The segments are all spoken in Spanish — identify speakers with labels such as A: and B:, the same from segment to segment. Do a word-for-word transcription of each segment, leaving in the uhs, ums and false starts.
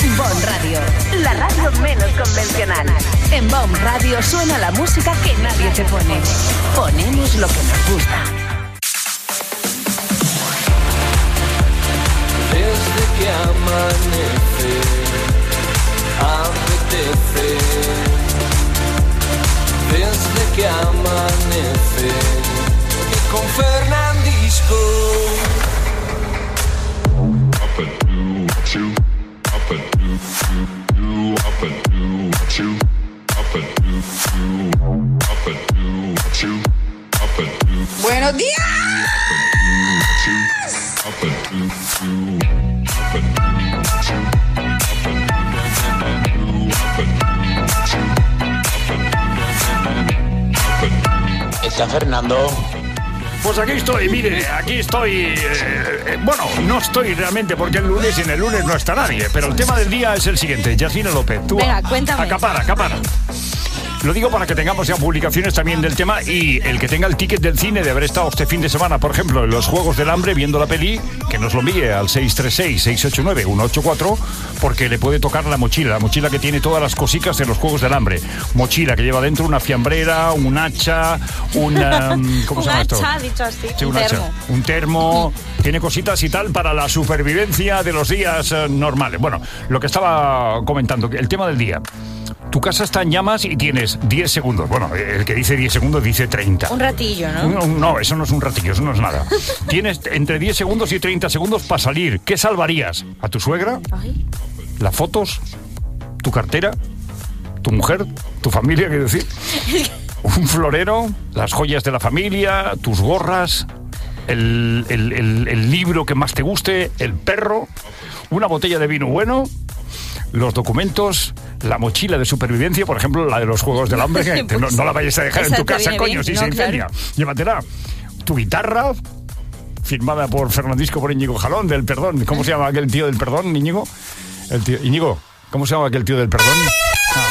A: Bon Radio, la radio menos convencional. En Bon Radio suena la música que nadie te pone. Ponemos lo que nos gusta.
B: Desde que amanece, apetece. Desde que amanece, y con Fernandisco. Up and do, chew. Up and do, do, do. Up and do, chew. Up and do, do. Up and do, chew. Up and do.
C: ¡Buenos días!
B: Up and do, chew. Up and do, chew. Up and do, up and do, chew. Up and do.
D: ¿Está Fernando?
E: Pues aquí estoy, mire, aquí estoy. Eh, eh, bueno, no estoy realmente porque el lunes y en el lunes no está nadie, pero el tema del día es el siguiente. Yasmina López, tú.
F: Venga, cuéntame.
E: Acapara, acapara. Lo digo para que tengamos ya publicaciones también del tema y el que tenga el ticket del cine de haber estado este fin de semana, por ejemplo, en los Juegos del Hambre viendo la peli, que nos lo envíe al seis tres seis, seis ocho nueve, uno ocho cuatro, porque le puede tocar la mochila, la mochila que tiene todas las cositas de los Juegos del Hambre. Mochila que lleva dentro una fiambrera, un hacha, una... ¿Cómo se llama esto?
F: Un hacha, dicho así,
E: sí, un,
F: un
E: hacha,
F: termo.
E: un termo, tiene cositas y tal para la supervivencia de los días eh, normales. Bueno, lo que estaba comentando, el tema del día. Tu casa está en llamas y tienes diez segundos. Bueno, el que dice diez segundos dice treinta.
F: Un ratillo, ¿no?
E: No, no, eso no es un ratillo, eso no es nada. Tienes entre diez segundos y treinta segundos para salir. ¿Qué salvarías? ¿A tu suegra?
F: Ay.
E: ¿Las fotos? ¿Tu cartera? ¿Tu mujer? ¿Tu familia, quiero decir? ¿Un florero? ¿Las joyas de la familia? ¿Tus gorras? El, el, el, el libro que más te guste? ¿El perro? ¿Una botella de vino bueno? Los documentos, la mochila de supervivencia, por ejemplo, la de los Juegos del Hambre, que
F: pues,
E: no, no la vayas a dejar en tu casa, coño,
F: bien.
E: si
F: No,
E: se incendia.
F: claro.
E: Llévatela. Tu guitarra, firmada por Fernandisco por Íñigo Jalón, del Perdón. ¿Cómo se llama aquel tío del Perdón, Íñigo? El tío, Íñigo, ¿cómo se llama aquel tío del Perdón? Ah,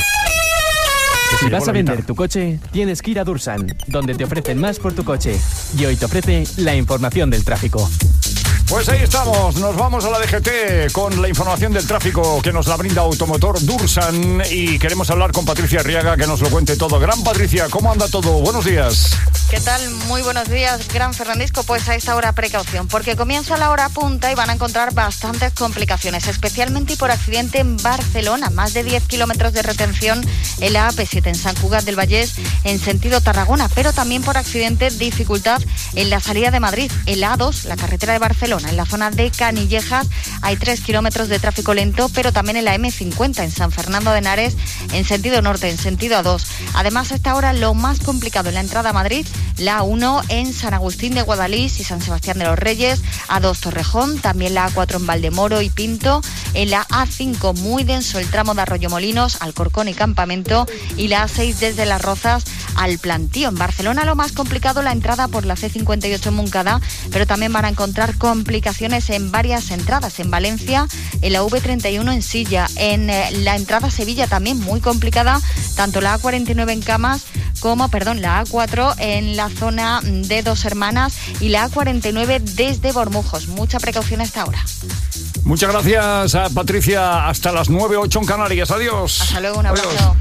G: Si vas a vender tu coche, tienes que ir a Dursan, donde te ofrecen más por tu coche. Y hoy te ofrece la información del tráfico.
E: Pues ahí estamos, nos vamos a la D G T con la información del tráfico que nos la brinda Automotor Dursan y queremos hablar con Patricia Arriaga que nos lo cuente todo. Gran Patricia, ¿cómo anda todo? Buenos días.
H: ¿Qué tal? Muy buenos días, Gran Fernandisco. Pues a esta hora precaución, porque comienza la hora punta y van a encontrar bastantes complicaciones, especialmente y por accidente en Barcelona. Más de diez kilómetros de retención en la A P siete en Sant Cugat del Vallès en sentido Tarragona, pero también por accidente dificultad en la salida de Madrid, en la A dos, la carretera de Barcelona. En la zona de Canillejas hay tres kilómetros de tráfico lento, pero también en la eme cincuenta en San Fernando de Henares en sentido norte, en sentido A dos. Además, a esta hora lo más complicado en la entrada a Madrid, la A uno en San Agustín de Guadalís y San Sebastián de los Reyes, A dos Torrejón, también la A cuatro en Valdemoro y Pinto, en la A cinco muy denso el tramo de Arroyomolinos, Alcorcón y Campamento, y la A seis desde Las Rozas al Plantío. En Barcelona lo más complicado la entrada por la ce cincuenta y ocho en Montcada, pero también van a encontrar complicaciones en varias entradas. En Valencia, en la ve treinta y uno en Silla, en eh, la entrada a Sevilla también muy complicada, tanto la A cuarenta y nueve en Camas como, perdón, la A cuatro en la zona de Dos Hermanas y la A cuarenta y nueve desde Bormujos. Mucha precaución a esta hora.
E: Muchas gracias a Patricia, hasta las nueve ocho en Canarias. Adiós.
H: Hasta luego, un abrazo.
E: Adiós.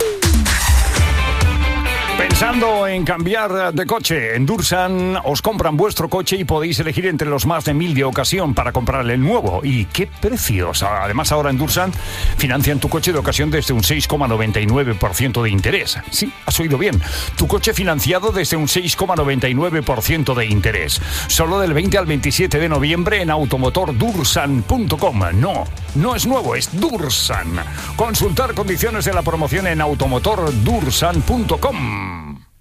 E: Pensando en cambiar de coche, en Dursan os compran vuestro coche y podéis elegir entre los más de mil de ocasión para comprarle el nuevo. ¿Y qué precios? Además, ahora en Dursan financian tu coche de ocasión desde un seis coma noventa y nueve por ciento de interés. Sí, has oído bien. Tu coche financiado desde un seis coma noventa y nueve por ciento de interés. Solo del veinte al veintisiete de noviembre en automotor dursan punto com. No, no es nuevo, es Dursan. Consultar condiciones de la promoción en automotor dursan punto com.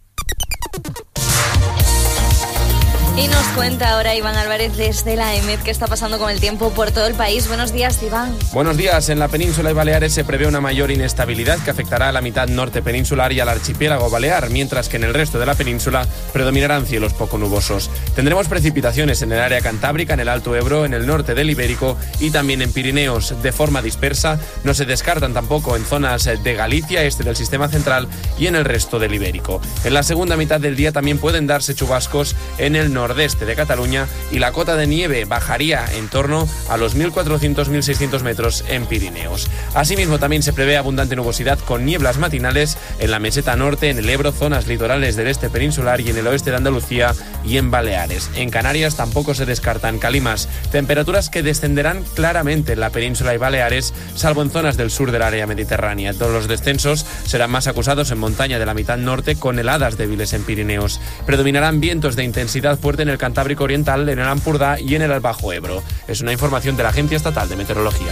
F: Y nos cuenta ahora Iván Álvarez desde la E M E D qué está pasando con el tiempo por todo el país. Buenos días, Iván.
I: Buenos días. En la península y Baleares se prevé una mayor inestabilidad que afectará a la mitad norte peninsular y al archipiélago balear, mientras que en el resto de la península predominarán cielos poco nubosos. Tendremos precipitaciones en el área cantábrica, en el Alto Ebro, en el norte del Ibérico y también en Pirineos de forma dispersa. No se descartan tampoco en zonas de Galicia, este del sistema central y en el resto del Ibérico. En la segunda mitad del día también pueden darse chubascos en el norte nordeste de Cataluña y la cota de nieve bajaría en torno a los mil cuatrocientos a mil seiscientos metros en Pirineos. Asimismo, también se prevé abundante nubosidad con nieblas matinales en la meseta norte, en el Ebro, zonas litorales del este peninsular y en el oeste de Andalucía y en Baleares. En Canarias tampoco se descartan calimas, temperaturas que descenderán claramente en la península y Baleares, salvo en zonas del sur del área mediterránea. Todos los descensos serán más acusados en montaña de la mitad norte, con heladas débiles en Pirineos. Predominarán vientos de intensidad fuerte en el Cantábrico Oriental, en el Ampurdá y en el Bajo Ebro. Es una información de la Agencia Estatal de Meteorología.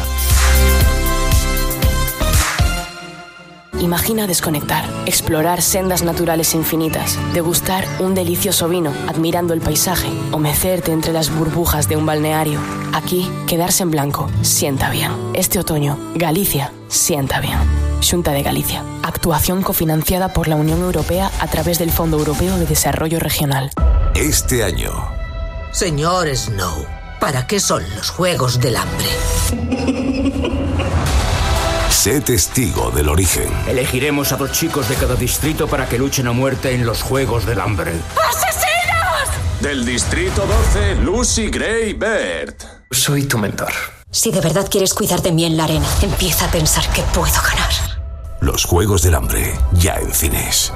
C: Imagina desconectar, explorar sendas naturales infinitas, degustar un delicioso vino admirando el paisaje o mecerte entre las burbujas de un balneario. Aquí, quedarse en blanco sienta bien. Este otoño, Galicia sienta bien. Xunta de Galicia. Actuación cofinanciada por la Unión Europea a través del Fondo Europeo de Desarrollo Regional.
D: Este año.
J: Señor Snow, ¿para qué son los Juegos del Hambre?
D: Sé testigo del origen.
K: Elegiremos a dos chicos de cada distrito para que luchen a muerte en los Juegos del Hambre.
L: ¡Asesinos! Del distrito doce, Lucy Gray Baird.
M: Soy tu mentor.
N: Si de verdad quieres cuidar de mí en la arena, empieza a pensar que puedo ganar.
D: Los Juegos del Hambre, ya en cines.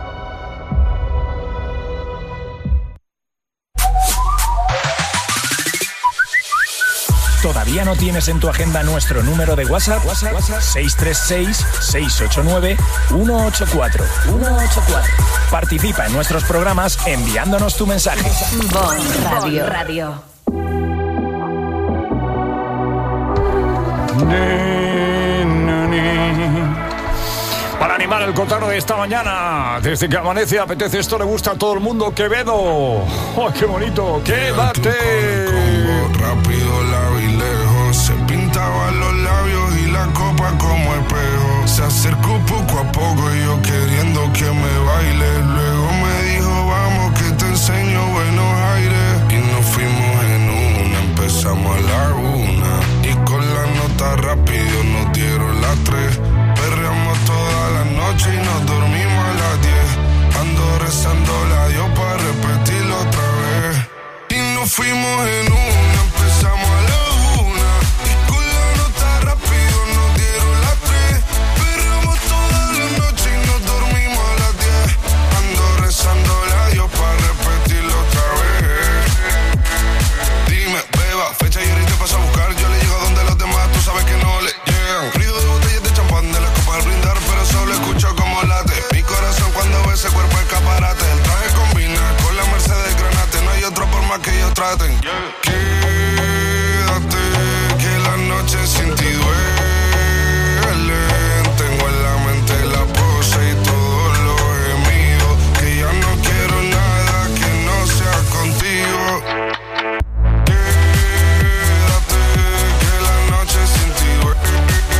O: ¿Todavía no tienes en tu agenda nuestro número de WhatsApp? WhatsApp, WhatsApp seis tres seis, seis ocho nueve, uno ocho cuatro. Participa en nuestros programas enviándonos tu mensaje.
A: Bon Radio. Radio.
E: Para animar el cotarro de esta mañana, desde que amanece apetece, esto le gusta a todo el mundo. Quevedo. ¡Oh, qué bonito! ¡Quédate!
P: Rápido, lado y lejos, se pintaban los labios y la copa como espejo. Se acercó poco a poco y yo queriendo que me baile. Luego me dijo, vamos que te enseño buenos aires. Y nos fuimos en una, empezamos a la una. Y con la nota rápido nos dieron las tres. Perreamos toda la noche y nos dormimos a las diez. Ando rezando la Dios para repetirlo otra vez. Y nos fuimos en una, empezamos a la una. Y con la nota rápido nos dieron las tres. Perreamos toda la noche y nos dormimos a las diez. Ando rezando la Dios para repetirlo otra vez. Dime, beba, fecha y ahorita paso a buscar. Yo le llego donde los demás, tú sabes que no le llegan. Frío de botellas de champán, de las copas al brindar, pero solo escucho como late mi corazón cuando ve ese cuerpo escaparate. El traje combina con la Mercedes Granate. No hay otro por más que ellos traten. Quédate, que la noche sin ti duele. Tengo en la mente la pose y todos los gemidos. Que ya no quiero nada que no sea contigo. Quédate, que la noche sin ti duele.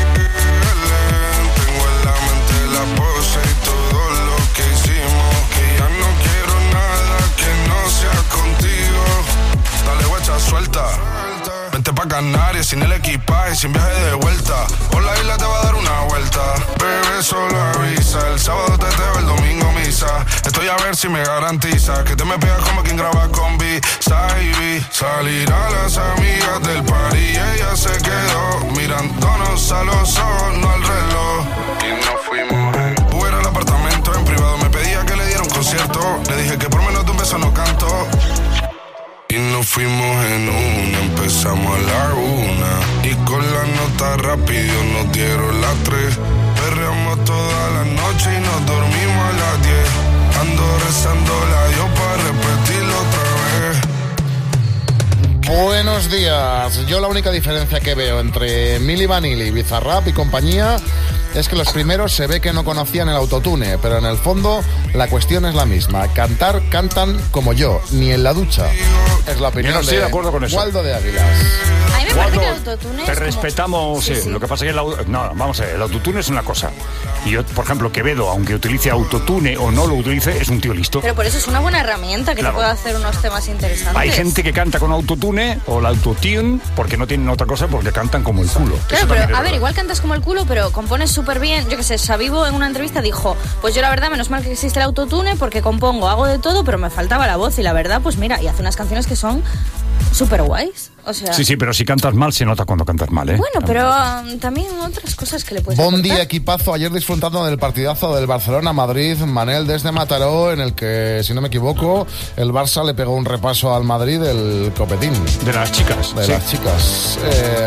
P: Tengo en la mente la pose y todo lo que hicimos. Que ya no quiero nada que no sea contigo. Dale guacha, suelta. Vente pa' Canarias sin el equipaje, sin viaje de vuelta. Por la isla te va a dar una vuelta. Bebé, solo avisa. El sábado te teo, el domingo misa. Estoy a ver si me garantiza que te me pegas como quien graba con B-Side. Salir a las amigas del party y ella se quedó mirándonos a los ojos, no al reloj. Y nos fuimos en Uber al apartamento en privado. Me pedía que le diera un concierto. Le dije que por menos de un beso no canto. Y nos fuimos en una, empezamos a la una. Y con la nota rápido nos dieron las tres. Perreamos toda la noche y nos dormimos a las diez. Ando rezando la Dios para repetirlo otra vez.
Q: Buenos días. Yo la única diferencia que veo entre Milli Vanilli, Bizarrap y compañía es que los primeros se ve que no conocían el autotune, pero en el fondo la cuestión es la misma. Cantar, cantan como yo, ni en la ducha. Es la opinión
E: yo no estoy
Q: de,
E: de acuerdo con eso.
Q: Waldo de Águilas.
F: A mí me parece que el autotune
E: te
F: es
E: respetamos,
F: como...
E: sí,
F: sí, sí.
E: Lo que pasa es que el, no, vamos a ver, el autotune es una cosa. Y yo, por ejemplo, Quevedo, aunque utilice autotune o no lo utilice, es un tío listo.
F: Pero por eso es una buena herramienta que
E: claro.
F: te puede hacer unos temas interesantes.
E: Hay gente que canta con autotune o el autotune porque no tienen otra cosa, porque cantan como el culo.
F: Claro, pero a ver, igual cantas como el culo, pero compones súper bien. Yo qué sé, Xavivo en una entrevista dijo, pues yo la verdad, menos mal que existe el autotune porque compongo, hago de todo, pero me faltaba la voz y la verdad, pues mira, y hace unas canciones que son súper guays. O sea...
E: Sí, sí, pero si cantas mal se nota cuando cantas mal, ¿eh?
F: Bueno, pero um, también otras cosas que le puedes
Q: Bon
F: aportar.
Q: día, equipazo. Ayer disfrutando del partidazo del Barcelona-Madrid, Manel desde Mataró, en el que, si no me equivoco, el Barça le pegó un repaso al Madrid del copetín.
E: De las chicas.
Q: De
E: sí.
Q: las chicas. Eh,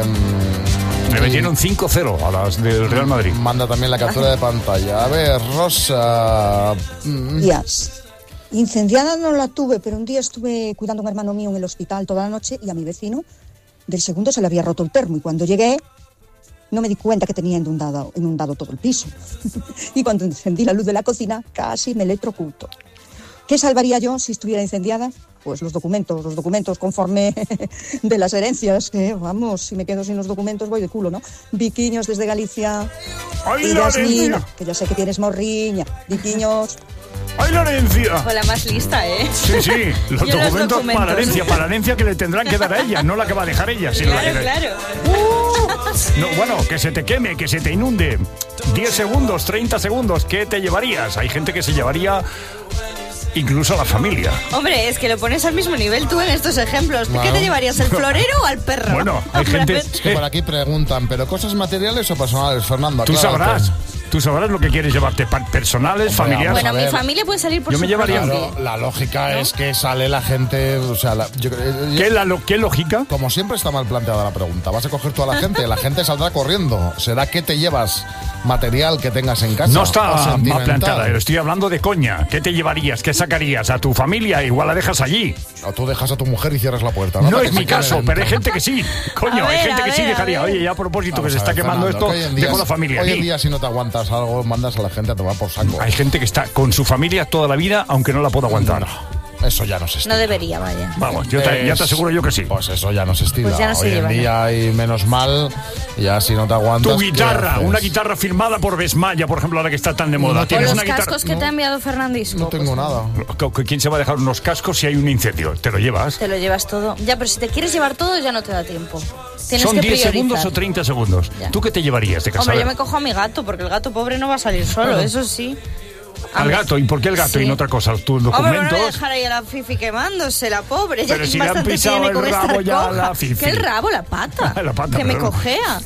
E: Le metieron cinco cero a las del Real Madrid.
Q: Manda también la captura de pantalla. A ver, Rosa...
M: Días. Incendiada no la tuve, pero un día estuve cuidando a un hermano mío en el hospital toda la noche y a mi vecino del segundo se le había roto el termo y cuando llegué no me di cuenta que tenía inundado, inundado todo el piso. Y cuando encendí la luz de la cocina casi me electrocuto. ¿Qué salvaría yo si estuviera incendiada? Pues los documentos, los documentos conforme de las herencias, que vamos, si me quedo sin los documentos voy de culo, ¿no? Viquiños desde Galicia.
E: ¡Ay,
M: y Yasmina,
E: Lorencia!
M: que yo sé que tienes morriña. Viquiños.
E: ¡Ay, la herencia!
F: Fue la más lista, ¿eh?
E: Sí, sí, los
F: Yo
E: documentos,
F: los documentos.
E: para la herencia, para la herencia que le tendrán que dar a ella, no la que va a dejar ella. Sino
F: Claro,
E: la que...
F: claro.
E: Uh, no, bueno, que se te queme, que se te inunde. diez segundos, treinta segundos, ¿qué te llevarías? Hay gente que se llevaría incluso a la familia.
F: Hombre, es que lo pones al mismo nivel tú en estos ejemplos.
Q: Wow.
F: ¿Qué te llevarías, el florero o al perro?
E: Bueno, hay gente...
Q: Es que por aquí preguntan, ¿pero cosas materiales o personales, Fernando?
E: Tú
Q: Aclárate.
E: sabrás. Tú sabrás lo que quieres llevarte, pa- personales,
Q: Hombre,
E: familiares.
F: Bueno,
Q: a
F: mi
Q: ver.
F: familia puede salir por
E: Yo
F: su
E: me llevaría-
F: propio
Q: Claro,
F: pie.
Q: la lógica es que sale la gente, o sea, la- yo, yo-
E: ¿Qué, la, lo- ¿Qué lógica?
Q: como siempre está mal planteada la pregunta. Vas a coger toda la gente, la gente saldrá corriendo. ¿Será que te llevas material que tengas en casa?
E: No
Q: o
E: está mal
Q: sentimental?
E: planteada, estoy hablando de coña. ¿Qué te llevarías? ¿Qué sacarías? ¿A tu familia? Igual la dejas allí.
Q: O tú dejas a tu mujer y cierras la puerta.
E: No,
Q: Para
E: es
Q: que
E: mi
Q: se quede
E: caso,
Q: dentro.
E: pero hay gente que sí. Coño,
F: A
E: hay
F: ver,
E: gente
F: a
E: que sí
F: ver,
E: dejaría.
F: a ver.
E: Oye, ya a propósito
Q: Vamos
E: que se
Q: a
E: está
Q: ver,
E: quemando
Q: Fernando, que
E: esto,
Q: hoy en día-
E: dejo la familia
Q: Hoy en
E: aquí.
Q: día si no te aguantas algo, mandas a la gente a tomar por saco.
E: Hay gente que está con su familia toda la vida, aunque no la pueda aguantar.
Q: Eso ya no se estila.
F: No debería, vaya.
E: Vamos, yo te, ya te aseguro yo que sí.
Q: Pues eso ya no se estila.
F: Pues ya no se
Q: Hoy
F: lleva,
Q: en día hay menos mal, ya si no te aguantas...
E: Tu
Q: ¿qué
E: guitarra,
Q: haces?
E: una guitarra firmada por Besmaya, por ejemplo, ahora que está tan de moda.
Q: No
F: O
E: ¿Tienes
F: los
E: una guitarra?
F: cascos que te ha enviado Fernandisco.
Q: No tengo
F: pues,
Q: nada.
E: ¿Quién se va a dejar unos cascos si hay un incendio? ¿Te lo llevas?
F: Te lo llevas todo. Ya, pero si te quieres llevar todo ya no te da tiempo. Tienes
E: ¿Son
F: que
E: diez
F: priorizar.
E: segundos o treinta segundos?
F: Ya.
E: ¿Tú qué te llevarías de casa?
F: Hombre, yo me cojo a mi gato porque el gato pobre no va a salir solo,
E: Bueno.
F: eso sí.
E: Al gato, ¿y por qué el gato
F: Sí.
E: y no otra cosa? Tus
F: Hombre, no voy a
E: documentos...
F: dejar ahí a la Fifi quemándose, la pobre. Ya
E: Pero
F: que
E: si le han
F: bastante
E: pisado
F: tiene
E: el
F: con estar
E: rabo ya a
F: coja.
E: la Fifi.
F: ¿Qué el rabo? La pata.
E: La pata,
F: que me
E: perdón.
F: cojea.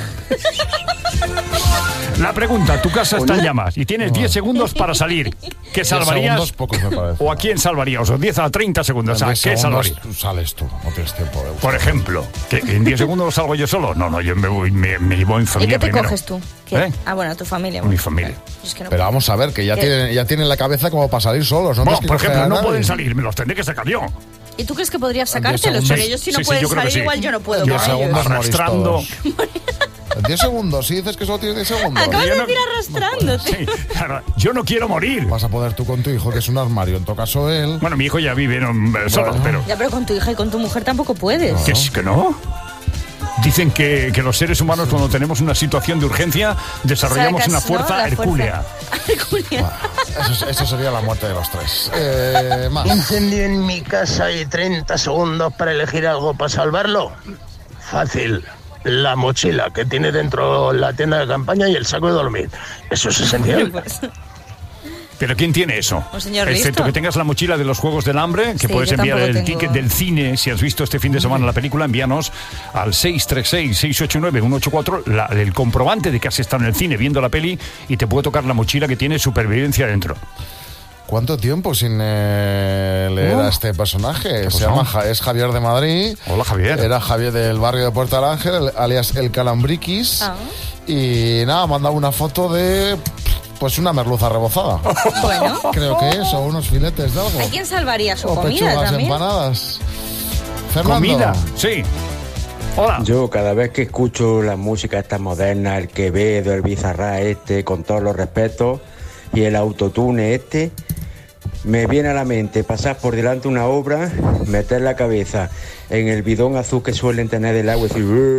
E: La pregunta, tu casa está en llamas y tienes diez segundos para salir. ¿Qué
Q: Diez
E: salvarías?
Q: segundos, pocos me parece.
E: ¿O a quién salvarías? ¿O diez a treinta segundos? O sea,
Q: En diez
E: ¿qué
Q: segundos
E: salvarías?
Q: sales tú, no tienes tiempo de buscar.
E: Por ejemplo, ¿que en diez segundos salgo yo solo? No, no, yo me voy, me, me llevo en
F: ¿Y
E: familia
F: qué te
E: primero.
F: coges tú? ¿Qué?
E: ¿Eh?
F: Ah, bueno, tu familia.
E: Mi
F: Bueno.
E: familia.
F: Es que no
Q: Pero vamos a ver, que ya
F: ¿Qué?
Q: tienen, ya tienen la cabeza como para salir solos, ¿no?
E: Bueno,
Q: Tienes que
E: por
Q: coger
E: ejemplo,
Q: a
E: no
Q: nadie.
E: pueden salir, me los tendré que sacar yo.
F: ¿Y tú crees que podrías
Q: En diez
F: sacártelos?
Q: segundos.
F: Pero ellos si no
E: Sí, sí,
F: pueden
E: yo creo que
F: salir,
E: sí.
F: igual yo no puedo
Q: En diez
F: con ellos.
Q: segundos morís
E: Arrastrando.
Q: todos. En diez segundos, si dices que solo tienes diez segundos.
F: Acabas
E: Yo
F: de
E: no-
F: decir arrastrándote.
E: Sí, claro, yo no quiero morir.
Q: Vas a poder tú con tu hijo, que es un armario, en todo caso él.
E: Bueno, mi hijo ya vive no, eh, solo,
Q: Bueno.
E: pero...
F: Ya, pero con tu hija y con tu mujer tampoco puedes.
E: ¿Que, es- que no? Dicen que, que los seres humanos cuando tenemos una situación de urgencia desarrollamos
F: Sacas,
E: una
F: ¿no?
E: fuerza
F: La fuerza.
E: hercúlea.
F: Hercúlea.
Q: Eso, eso sería la muerte de los tres. Eh, más.
R: Incendio en mi casa y treinta segundos para elegir algo para salvarlo. Fácil. La mochila que tiene dentro la tienda de campaña y el saco de dormir. Eso es esencial.
F: Pues,
E: ¿Pero quién tiene eso?
F: Un señor
E: Excepto
F: listo.
E: que tengas la mochila de los Juegos del Hambre, que
F: Sí,
E: puedes
F: yo
E: enviar el
F: tampoco tengo.
E: ticket del cine. Si has visto este fin de semana la película, envíanos al seis tres seis, seis ocho nueve, uno ocho cuatro la- el comprobante de que has estado en el cine viendo la peli y te puede tocar la mochila que tiene supervivencia dentro.
Q: ¿Cuánto tiempo sin eh, leer
E: Uh,
Q: a este personaje?
E: ¿qué
Q: Se
E: pasó?
Q: llama Ja- es Javier de Madrid.
E: Hola, Javier.
Q: Era Javier del barrio de Puerto del Ángel, el- alias El Calambriquis.
F: Ah.
Q: Y nada, manda una foto de pues una merluza rebozada.
F: Bueno.
Q: Creo que es, o unos filetes de algo.
F: ¿A quién salvaría su
Q: O
F: comida
Q: pechugas
F: también?
Q: empanadas. Fernando.
E: Comida, sí. Hola.
S: Yo cada vez que escucho la música esta moderna, el Quevedo, el Bizarrap este, con todos los respetos, y el autotune este, me viene a la mente pasar por delante una obra, meter la cabeza en el bidón azul que suelen tener del agua y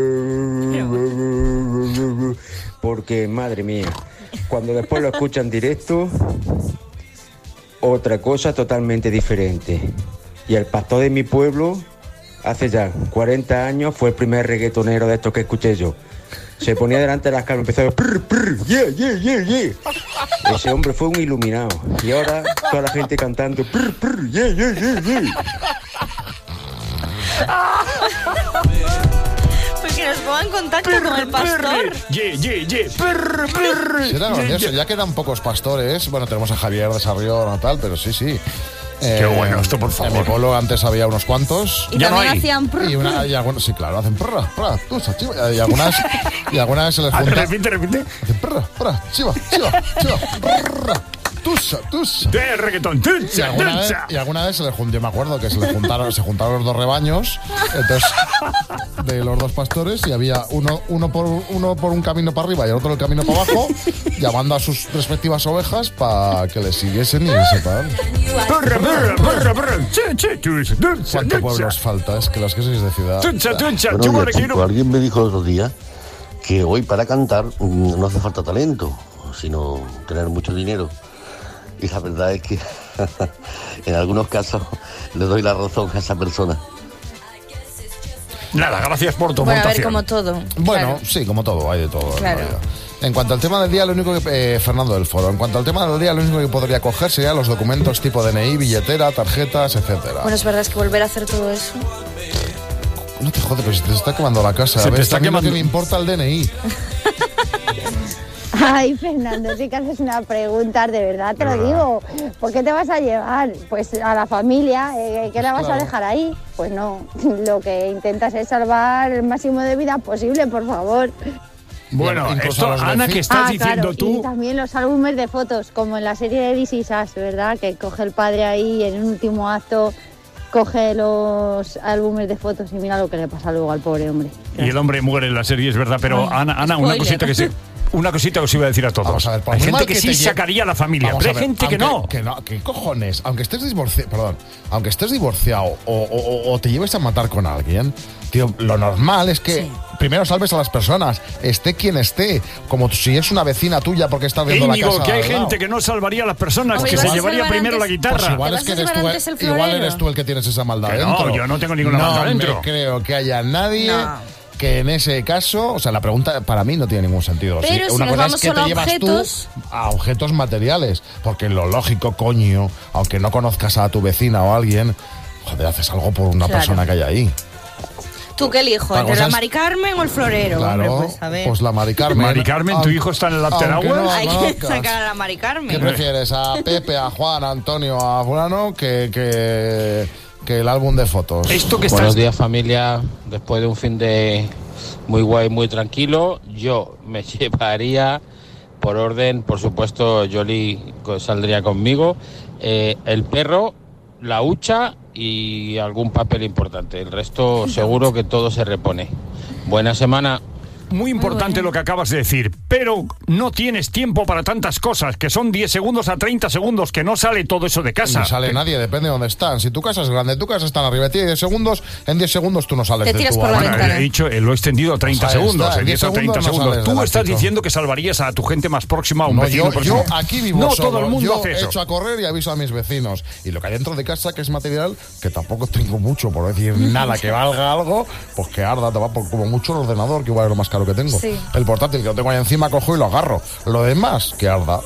S: decir... Porque, madre mía, cuando después lo escuchan directo, otra cosa totalmente diferente. Y el pastor de mi pueblo, hace ya cuarenta años, fue el primer reggaetonero de estos que escuché yo. Se ponía delante de las cámaras, empezaba prr, prr, yeah, yeah, yeah, yeah. Ese hombre fue un iluminado. Y ahora toda la gente cantando prr, prr, yeah, yeah, yeah, yeah.
F: Pues que nos ponga en contacto con el pastor.
E: Yeah, yeah, yeah. Prr, prr.
Q: Sí, era gracioso. Ya quedan pocos pastores. Bueno, tenemos a Javier de Sarrión o tal, pero sí, sí. Eh,
E: Qué bueno esto, por favor.
Q: En mi pueblo antes había unos cuantos.
F: Y ya también no hay. Hacían prr,
Q: y, una, y algunos, sí, claro, hacen prr, prr, tusa, chiva. Y algunas, y algunas se les junta.
E: Repite, repite.
Q: Hacen prr, prr, chiva, chiva, chiva. Prr, tusa, tusa.
E: De reggaetón, tusa,
Q: y alguna vez,
E: tusa.
Q: y alguna vez se les juntó, yo me acuerdo que se les juntaron, se juntaron los dos rebaños, entonces, de los dos pastores, y había uno, uno, por, uno por un camino para arriba y el otro el camino para abajo, llamando a sus respectivas ovejas para que les siguiesen y les separaran. ¿Cuánto pueblo os falta? Es que los que sois de ciudad.
E: Tuncha, tuncha,
T: bueno, oye, chico, alguien me dijo el otro día que hoy para cantar no hace falta talento, sino tener mucho dinero. Y la verdad es que en algunos casos le doy la razón a esa persona.
E: Nada, gracias por tu
F: bueno,
E: aportación.
F: A ver, como todo.
Q: Bueno,
F: claro.
Q: Sí, como todo, hay de todo.
F: Claro.
Q: En, en cuanto al tema del día, lo único que... Eh, Fernando del Foro, en cuanto al tema del día, lo único que podría coger serían los documentos tipo D N I, billetera, tarjetas, etcétera.
F: Bueno, es verdad, es que volver a hacer todo eso...
Q: No te jodes, pero se te está quemando la casa.
E: Se
Q: a
E: te
Q: ver,
E: está quemando...
Q: que me importa el D N I.
U: Ay, Fernando, sí que haces una pregunta, de verdad te lo digo. ¿Por qué te vas a llevar? Pues a la familia, eh, ¿qué la vas
Q: Claro.
U: a dejar ahí? Pues no, lo que intentas es salvar el máximo de vida posible, por favor.
E: Bueno,
Q: Incluso
E: esto,
Q: a los
E: Ana,
Q: vecinos.
E: que estás
U: Ah,
E: diciendo
U: claro,
E: tú...
U: y también los álbumes de fotos, como en la serie de This Is Us, ¿verdad? Que coge el padre ahí en un último acto, coge los álbumes de fotos y mira lo que le pasa luego al pobre hombre.
E: Y el hombre muere en la serie, es verdad, pero
U: Ay,
E: Ana, Ana una
U: spoiler.
E: cosita que se... Una cosita que os iba a decir a todos.
Q: Vamos a ver, por
E: hay
Q: muy
E: gente
Q: mal
E: que,
Q: que
E: sí
Q: te lle-
E: sacaría a la familia,
Q: Vamos
E: pero
Q: a
E: hay
Q: ver,
E: gente que
Q: aunque-
E: no.
Q: Que no, ¿qué cojones? Aunque estés divorciado, perdón, aunque estés divorciado o, o- o te lleves a matar con alguien, tío, lo normal es que primero salves a las personas, esté quien esté, como si es una vecina tuya porque estás viendo la
E: Íñigo,
Q: casa
E: que hay
Q: al lado.
E: gente que no salvaría a las personas,
F: Hombre,
E: que
F: ¿vas
E: se
F: a
E: llevaría
F: salvar
E: primero
F: antes?
E: la guitarra.
Q: Pues igual
F: ¿Te
Q: es que
F: vas a
Q: eres
F: llevar
Q: tú,
F: antes el
Q: igual
F: florero?
Q: eres tú el que tienes esa maldad
E: Que no,
Q: dentro.
E: yo no tengo ninguna maldad
Q: No
E: dentro.
Q: me creo que haya nadie...
F: No.
Q: Que en ese caso, o sea, la pregunta para mí no tiene ningún sentido.
F: Pero
Q: Sí,
F: si
Q: una
F: nos
Q: cosa
F: vamos
Q: es que
F: solo
Q: te
F: a
Q: llevas
F: objetos-
Q: tú a objetos materiales, porque lo lógico, coño, aunque no conozcas a tu vecina o a alguien, joder, haces algo por una
F: Claro.
Q: persona que hay ahí.
F: ¿Tú qué elijo?
Q: Otra
F: ¿Entre
Q: cosa
F: la
Q: es-
F: Mari Carmen o el florero?
Q: Claro,
F: Hombre, pues a ver.
Q: pues la Mari Carmen.
E: Mari Carmen, ¿tu
Q: Aunque-
E: hijo está en el after
Q: aunque
E: hours?
Q: no
F: Hay que
Q: conozcas.
F: sacar a la Mari
Q: ¿Qué
F: Carmen.
Q: prefieres? ¿A Pepe, a Juan, a Antonio, a fulano que, que, que el álbum de fotos?
E: Esto que
V: Buenos
E: estás...
V: días, familia. Después de un fin de muy guay, muy tranquilo, yo me llevaría, por orden, por supuesto, Jolie saldría conmigo, eh, el perro, la hucha y algún papel importante. El resto seguro que todo se repone. Buena semana.
E: Muy importante lo que acabas de decir, pero no tienes tiempo para tantas cosas, que son diez segundos a treinta segundos, que no sale todo eso de casa.
Q: No sale nadie, depende de dónde están. Si tu casa es grande, tu casa está arriba de ti, diez segundos, en diez segundos tú no sales
F: Te
Q: de
F: tiras
Q: tu
F: por la
Q: área.
F: ventana.
E: He dicho, eh, lo he extendido a treinta
Q: Pues ahí
E: segundos,
Q: está,
E: en diez a
Q: diez
E: treinta
Q: segundos no
E: segundos.
Q: sales
E: Tú
Q: del
E: estás
Q: ámbito.
E: diciendo que salvarías a tu gente más próxima, a un
Q: No,
E: vecino
Q: yo,
E: próximo.
Q: yo aquí vivo
E: No,
Q: solo.
E: todo el mundo
Q: yo
E: hace eso.
Q: echo a correr y aviso a mis vecinos. Y lo que hay dentro de casa, que es material, que tampoco tengo mucho, por decir nada que valga algo, pues que arda, te va por como mucho el ordenador, que igual es lo más caro que tengo.
F: Sí.
Q: El portátil que lo tengo ahí encima, cojo y lo agarro. Lo demás, que arda.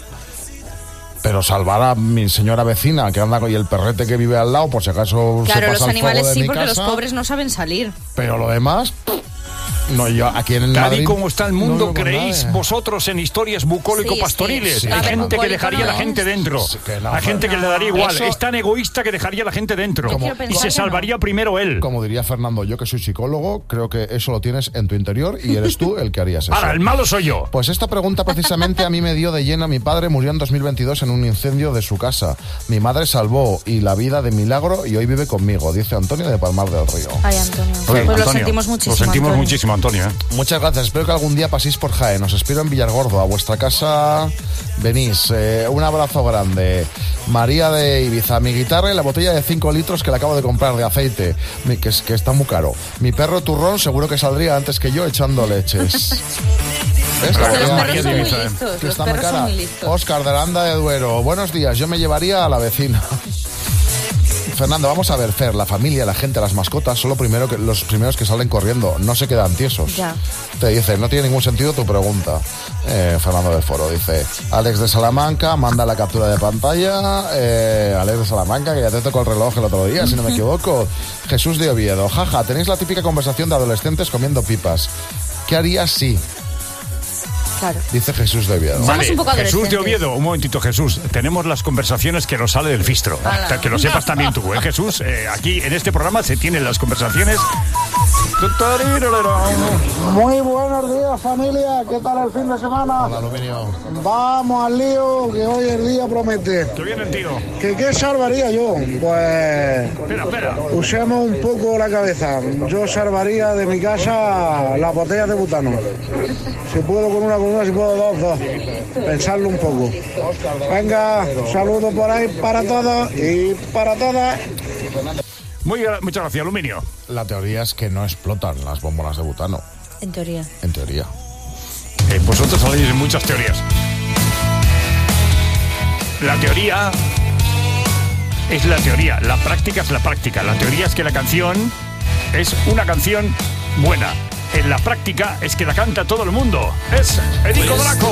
Q: Pero salvar a mi señora vecina que anda con y el perrete que vive al lado, por si acaso se
F: Claro,
Q: pasa
F: los
Q: el
F: animales
Q: fuego de
F: sí,
Q: mi
F: porque
Q: casa.
F: los pobres no saben salir.
Q: Pero lo demás, no, yo aquí en
E: Tal
Q: Madrid,
E: y como está el
Q: no
E: mundo,
Q: vivo con
E: ¿creéis
Q: nadie.
E: vosotros en historias bucólico-pastoriles?
Q: Sí, sí.
E: Hay
Q: A ver,
E: gente que
F: bucólico
E: dejaría a
F: no
E: la gente
F: es.
E: dentro.
Q: Sí, que no,
E: Hay gente que
Q: no.
E: le daría igual.
Q: Eso-
E: Es tan egoísta que dejaría a la gente dentro.
F: Yo quiero
E: Y
F: pensar
E: se
F: que
E: salvaría primero él.
Q: Como diría Fernando, yo que soy psicólogo, creo que eso lo tienes en tu interior y eres tú el que harías eso.
E: Ahora, el malo soy yo.
Q: Pues esta pregunta precisamente a mí me dio de lleno. Mi padre murió en dos mil veintidós en un incendio de su casa. Mi madre salvó y la vida de milagro y hoy vive conmigo, dice Antonio de Palmar del Río.
F: Ay, Antonio.
E: Oye,
F: Pues lo
E: Antonio,
F: sentimos muchísimo.
E: Lo sentimos
F: Antonio.
E: muchísimo, Antonio. ¿eh?
Q: Muchas gracias, espero que algún día paséis por Jaén. Os espero en Villargordo, a vuestra casa venís. Eh, un abrazo grande. María de Ibiza, mi guitarra y la botella de cinco litros que le acabo de comprar de aceite, mi- que, es, que está muy caro. Mi perro turrón seguro que saldría antes que yo echando leches. ¿Ves? La
F: Porque los
Q: botella
F: perros
Q: de
F: son muy
Q: Ibiza,
F: listos.
Q: que
F: Los
Q: está muy
F: perros son
Q: cara.
F: muy listos.
Q: Óscar de Aranda de Duero, buenos días, yo me llevaría a la vecina. Fernando, vamos a ver, Fer, la familia, la gente, las mascotas son lo primero que, los primeros que salen corriendo, no se quedan tiesos.
F: Ya.
Q: Te dice, no tiene ningún sentido tu pregunta. Eh, Fernando del Foro dice, Alex de Salamanca, manda la captura de pantalla. Eh, Alex de Salamanca, que ya te tocó el reloj el otro día, si no me equivoco. Jesús de Oviedo, jaja, tenéis la típica conversación de adolescentes comiendo pipas. ¿Qué harías si?
F: Claro.
Q: Dice Jesús de Oviedo.
E: Vale, Jesús de Oviedo, un momentito, Jesús. Tenemos las conversaciones que nos sale del fistro. Hola. Que lo sepas también tú, ¿eh, Jesús? Eh, aquí en este programa se tienen las conversaciones.
B: Muy buenos días, familia. ¿Qué tal el fin de semana?
Q: Hola, Aluminio.
B: Vamos al lío, que hoy el día promete.
E: ¿Qué viene el tío?
B: ¿Que qué salvaría yo? Pues...
E: Espera, espera.
B: Usemos un poco la cabeza. Yo salvaría de mi casa las botellas de butano. Si puedo con una, con una, si puedo dos, dos. Pensarlo un poco. Venga, saludo por ahí para todos y para todas.
E: Muy, muchas gracias, Aluminio.
Q: La teoría es que no explotan las bombonas de butano.
F: En teoría.
Q: En teoría.
E: Eh, vosotros sabéis muchas teorías. La teoría es la teoría, la práctica es la práctica. La teoría es que la canción es una canción buena. En la práctica es que la canta todo el mundo. Es Erico Draco.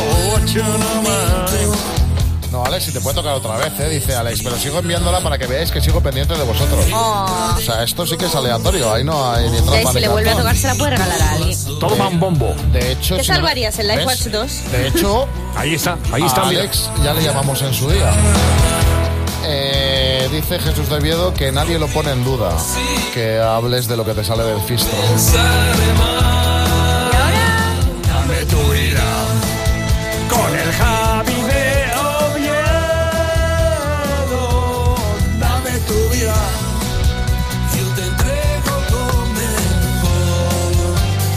Q: No, Alex, si te puede tocar otra vez, ¿eh? Dice Alex, pero sigo enviándola para que veáis que sigo pendiente de vosotros.
F: Oh.
Q: O sea, esto sí que es aleatorio, ahí no hay ni trampa.
F: Si le vuelve a tocar, se la puede regalar a alguien.
E: Toma un bombo.
Q: De hecho,
F: ¿Qué
Q: si
F: salvarías? ¿El Life
Q: ¿ves?
F: Watch dos?
Q: De hecho,
E: ahí está, ahí está.
Q: A Alex ya le llamamos en su día. Eh, dice Jesús de Oviedo que nadie lo pone en duda, que hables de lo que te sale del fistro.
F: ¿Y ahora?
E: Dame tu vida con el Javi de Oviedo. Dame tu vida.
G: Yo te entrego lo mejor.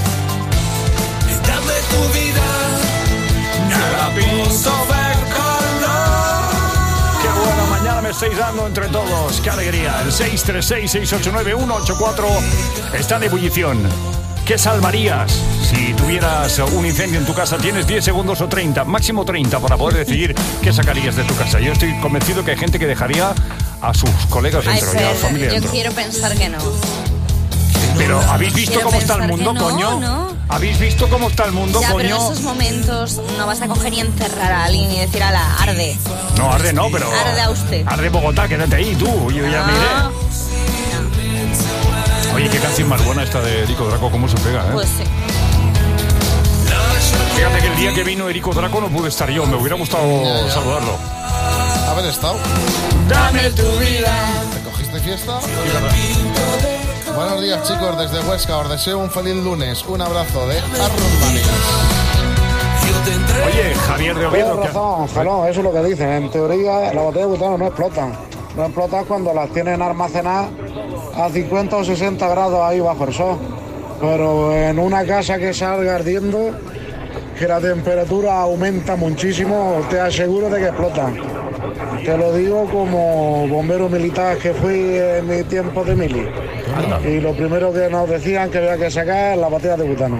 G: Dame tu vida.
E: Nada pinto ver color. Qué bueno, mañana me estáis dando entre todos. Qué alegría. El seis tres seis, seis ocho nueve, uno ocho cuatro está en ebullición. ¿Qué salvarías si tuvieras un incendio en tu casa? Tienes diez segundos o treinta, máximo treinta, para poder decidir qué sacarías de tu casa. Yo estoy convencido que hay gente que dejaría a sus colegas dentro,
F: Ay,
E: y a la familia
F: yo
E: dentro.
F: quiero pensar que no.
E: Pero ¿habéis visto
F: Quiero
E: cómo está el
F: pensar
E: mundo,
F: que no,
E: coño?
F: ¿no?
E: ¿Habéis visto cómo está el mundo,
F: Ya,
E: coño?
F: pero en esos momentos no vas a coger y encerrar a alguien y decir, ala, arde.
E: No, arde no, pero...
F: Arde a usted.
E: Arde Bogotá, quédate ahí, tú. Yo ya
F: No.
E: miré. Oye, qué canción más buena esta de Erico Draco, cómo se pega, ¿eh?
F: Pues sí.
E: Fíjate que el día que vino Erico Draco no pude estar yo, me hubiera gustado
Q: Ya, ya.
E: saludarlo.
Q: Haber estado.
E: Dame tu vida.
Q: ¿Te cogiste fiesta? Buenos días, chicos, desde Huesca. Os deseo un feliz lunes. Un abrazo de Arrumanias.
E: Oye, Javier de Oviedo.
B: Tienes razón, Jalón, eso es lo que dicen. En teoría, las botellas de butano no explotan. No explotan cuando las tienen almacenadas a cincuenta o sesenta grados ahí bajo el sol. Pero en una casa que salga ardiendo, que la temperatura aumenta muchísimo, te aseguro de que explotan. Te lo digo como bombero militar que fui en mi tiempo de mili. Y lo primero que nos decían que había que sacar las botellas de butano.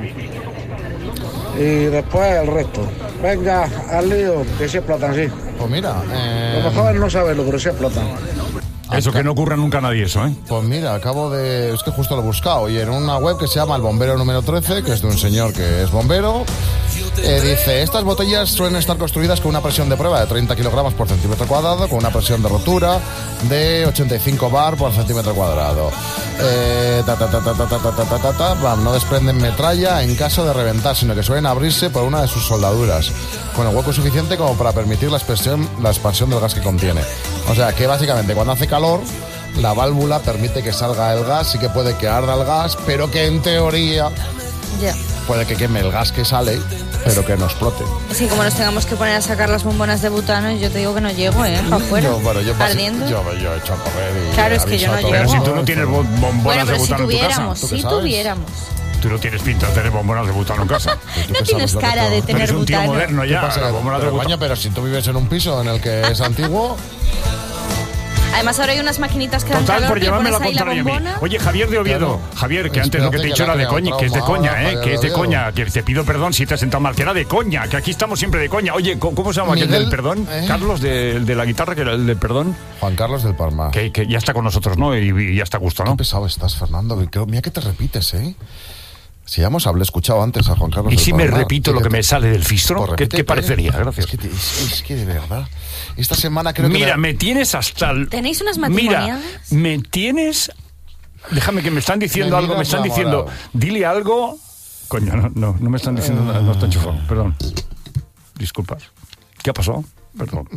B: Y después el resto. Venga, al lío, que sí explotan, sí.
Q: Pues mira, eh...
B: Los jóvenes no saben, pero sí explotan.
E: Eso que no ocurra nunca a nadie, eso, ¿eh?
Q: Pues mira, acabo de... Es que justo lo he buscado. Y en una web que se llama El Bombero Número trece, que es de un señor que es bombero, eh, dice, estas botellas suelen estar construidas con una presión de prueba de treinta kilogramos por centímetro cuadrado, con una presión de rotura de ochenta y cinco bar por centímetro cuadrado. Eh, ta, ta, ta, ta, ta, ta, ta, ta, ta, ta, bam, no desprenden metralla en caso de reventar, sino que suelen abrirse por una de sus soldaduras, con el hueco suficiente como para permitir la expansión, la expansión del gas que contiene. O sea, que básicamente cuando hace calor, la válvula permite que salga el gas, sí que puede que arda el gas, pero que en teoría
F: Ya.
Q: puede que queme el gas que sale, pero que no explote.
F: Es que como nos tengamos que poner a sacar las bombonas de butano, yo te digo que no llego, ¿eh? Para afuera.
Q: Yo, bueno, yo, pas-
F: Ardiendo.
Q: yo, yo he hecho a correr y
F: Claro, es que yo no
Q: aviso a
F: llego.
Q: todo.
E: Pero si tú no tienes bo- bombonas
F: Bueno,
E: de
F: pero si
E: butano en tu casa.
F: tuviéramos,
Q: ¿Tú qué
F: si
Q: sabes?
F: tuviéramos.
E: Tú no tienes pinta de tener bombonas de butano en casa.
F: No tienes cara de
E: Tú
F: tener
E: eres un tío
F: butano.
E: moderno
Q: ¿Qué
E: ya.
Q: pasa?
E: las bombonas de
Q: Pero,
E: butano.
Q: coño, pero si tú vives en un piso en el que es antiguo,
F: Además ahora hay unas maquinitas que dan
E: Total,
F: calor,
E: por
F: que le
E: llevarme la
F: pones ahí la
E: contraria a mí.
F: bombona.
E: Oye, Javier de Oviedo.
Q: Claro.
E: Javier, que antes lo que te he dicho era de coña, que es de coña, ¿eh? Que es de coña, que te pido perdón si te has sentado mal, que era de coña, que aquí estamos siempre de coña. Oye, ¿cómo, cómo se llama aquel
Q: Miguel,
E: del perdón?
Q: ¿eh?
E: Carlos, de, de la guitarra, que era el del perdón.
Q: Juan Carlos del Palma.
E: Que, que ya está con nosotros, ¿no? Y, y ya está a gusto, ¿no?
Q: Qué pesado estás, Fernando. Creo, mira que te repites, ¿eh? Si ya hemos hablado, escuchado antes a Juan Carlos.
E: Y
Q: del
E: si me
Q: Palma,
E: repito lo que me sale del fistro,
Q: Pues
E: ¿qué,
Q: repítete.
E: ¿qué parecería? Gracias.
Q: Es que, es, es que de verdad. Esta semana creo que.
E: Mira,
Q: me...
E: me tienes hasta el...
F: ¿Tenéis unas
E: Mira,
F: matrimoniales?
E: me tienes... Déjame que me están diciendo
Q: Me
E: algo, me
Q: miras
E: están
Q: la
E: diciendo...
Q: moral.
E: Dile algo... Coño, no, no, no me están diciendo nada, no está enchufado, perdón. Disculpas. ¿Qué ha pasado? Perdón.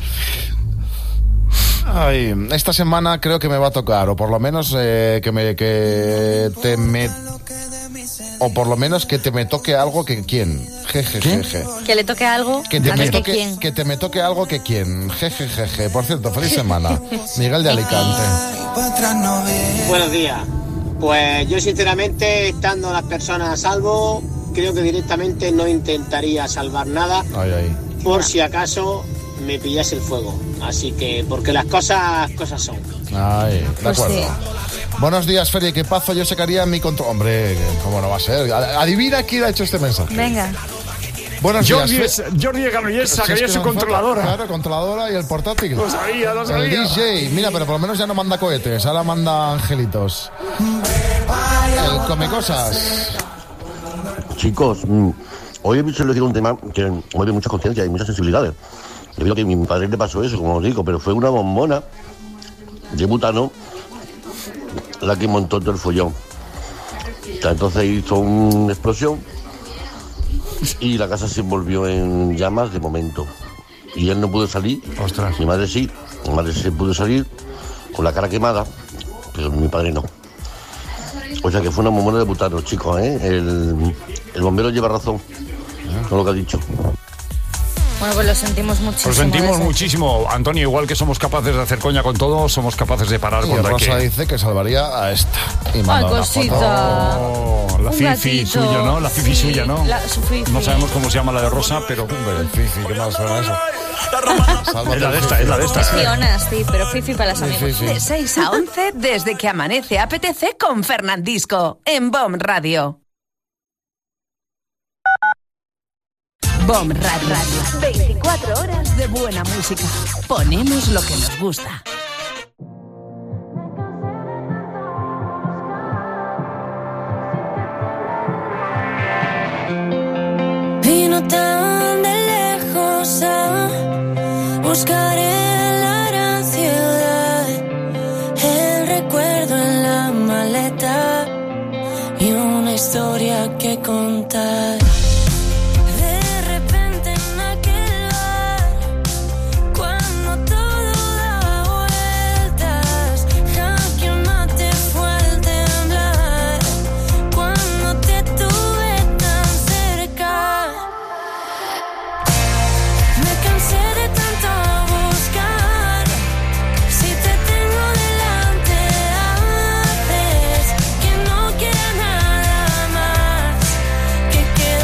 Q: Ay, esta semana creo que me va a tocar, o por lo menos eh, que me que te me o por lo menos que te me toque algo que quién. Jejejeje.
F: Que le toque algo
Q: Que te me
F: antes que
Q: toque
F: quién.
Q: que te me toque algo que quién. Jejejeje. Por cierto, feliz semana. Miguel de Alicante.
H: Buenos días. Pues yo sinceramente, estando las personas a salvo, creo que directamente no intentaría salvar nada
Q: Ay, ay.
H: por si acaso me pillase el fuego. Así que, porque las cosas, cosas son.
Q: Ay, de
H: Pues
Q: acuerdo.
H: sí.
Q: Buenos días, Feria. ¿Qué pazo yo sacaría mi control? Hombre, ¿cómo no va a ser? Adivina quién ha hecho este mensaje.
F: Venga.
Q: Buenos
E: Jordi,
Q: días,
E: es, Jordi Granollers sacaría su controladora.
Q: Claro, controladora y el portátil.
E: Lo sabía, lo sabía.
Q: El D J. Mira, pero por lo menos ya no manda cohetes, ahora manda angelitos. El come cosas.
T: Chicos, mm, hoy he visto un tema que mueve muchas conciencias y muchas sensibilidades. Debido a que a mi padre le pasó eso, como os digo, pero fue una bombona de butano la que montó todo el follón. O sea, entonces hizo una explosión y la casa se envolvió en llamas de momento. Y él no pudo salir.
E: Ostras.
T: Mi madre sí. Mi madre se pudo salir con la cara quemada, pero mi padre no. O sea que fue una bombona de butano, chicos, ¿eh? El, el bombero lleva razón con lo que ha dicho.
F: Bueno, pues lo sentimos muchísimo.
E: Lo sentimos
F: desde-
E: muchísimo, Antonio. Igual que somos capaces de hacer coña con todo, somos capaces de parar
Q: Y
E: cuando hay
Q: Rosa
E: que...
Q: dice que salvaría a esta. Y manda
F: Ay,
Q: una
F: cosita.
E: Oh, la
F: Un
E: fifi
F: gatito.
E: suya, ¿no? La fifi
F: Sí,
E: suya, ¿no?
F: la- su fifi.
E: No sabemos cómo se llama la de Rosa, pero...
Q: Hombre, el fifi, qué mal suena eso.
E: Es la de esta, es la de esta.
F: Es Fiona, sí, pero Fifi para las amigas.
A: De seis a once, desde que amanece A P T C con Fernandisco, en B O M Radio. B O M Radio. veinticuatro horas de buena música. Ponemos lo que nos gusta.
I: Vino tan de lejos a buscar en la gran ciudad el recuerdo en la maleta y una historia que contar. De repente en aquel bar, cuando todo da vueltas, jaque mate fue al temblar, cuando te tuve tan cerca. Me cansé de tanto buscar, si te tengo delante haces que no quiera nada más que quedar.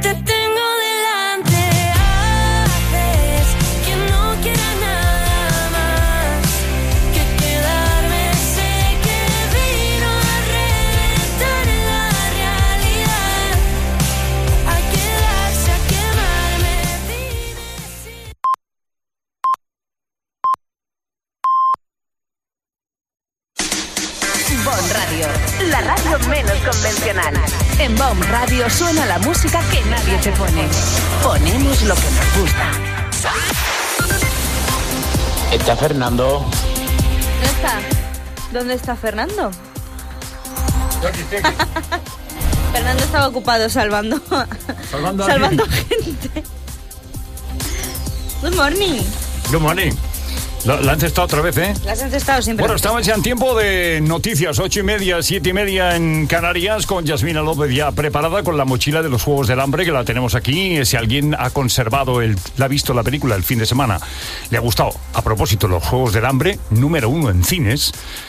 I: te tengo delante, haces que no quiera nada más que quedarme. Sé que vino a reventar la realidad, a quedarse, a quemarme.
A: Bon Radio, la radio menos convencional. En Bon Radio suena la música que nadie te pone. Ponemos lo que nos gusta.
V: Está Fernando.
F: ¿No está? ¿Dónde está Fernando? Fernando estaba ocupado salvando
E: Salvando a
F: salvando
E: alguien.
F: gente. Good morning.
E: Good morning. La, la han cestado otra vez, ¿eh?
F: Las has estado siempre.
E: Bueno, estamos ya en tiempo de noticias, ocho y media, siete y media en Canarias, con Yasmina López ya preparada con la mochila de los Juegos del Hambre, que la tenemos aquí. Si alguien ha conservado, el, la ha visto la película el fin de semana, le ha gustado. A propósito, los Juegos del Hambre, número uno en cines.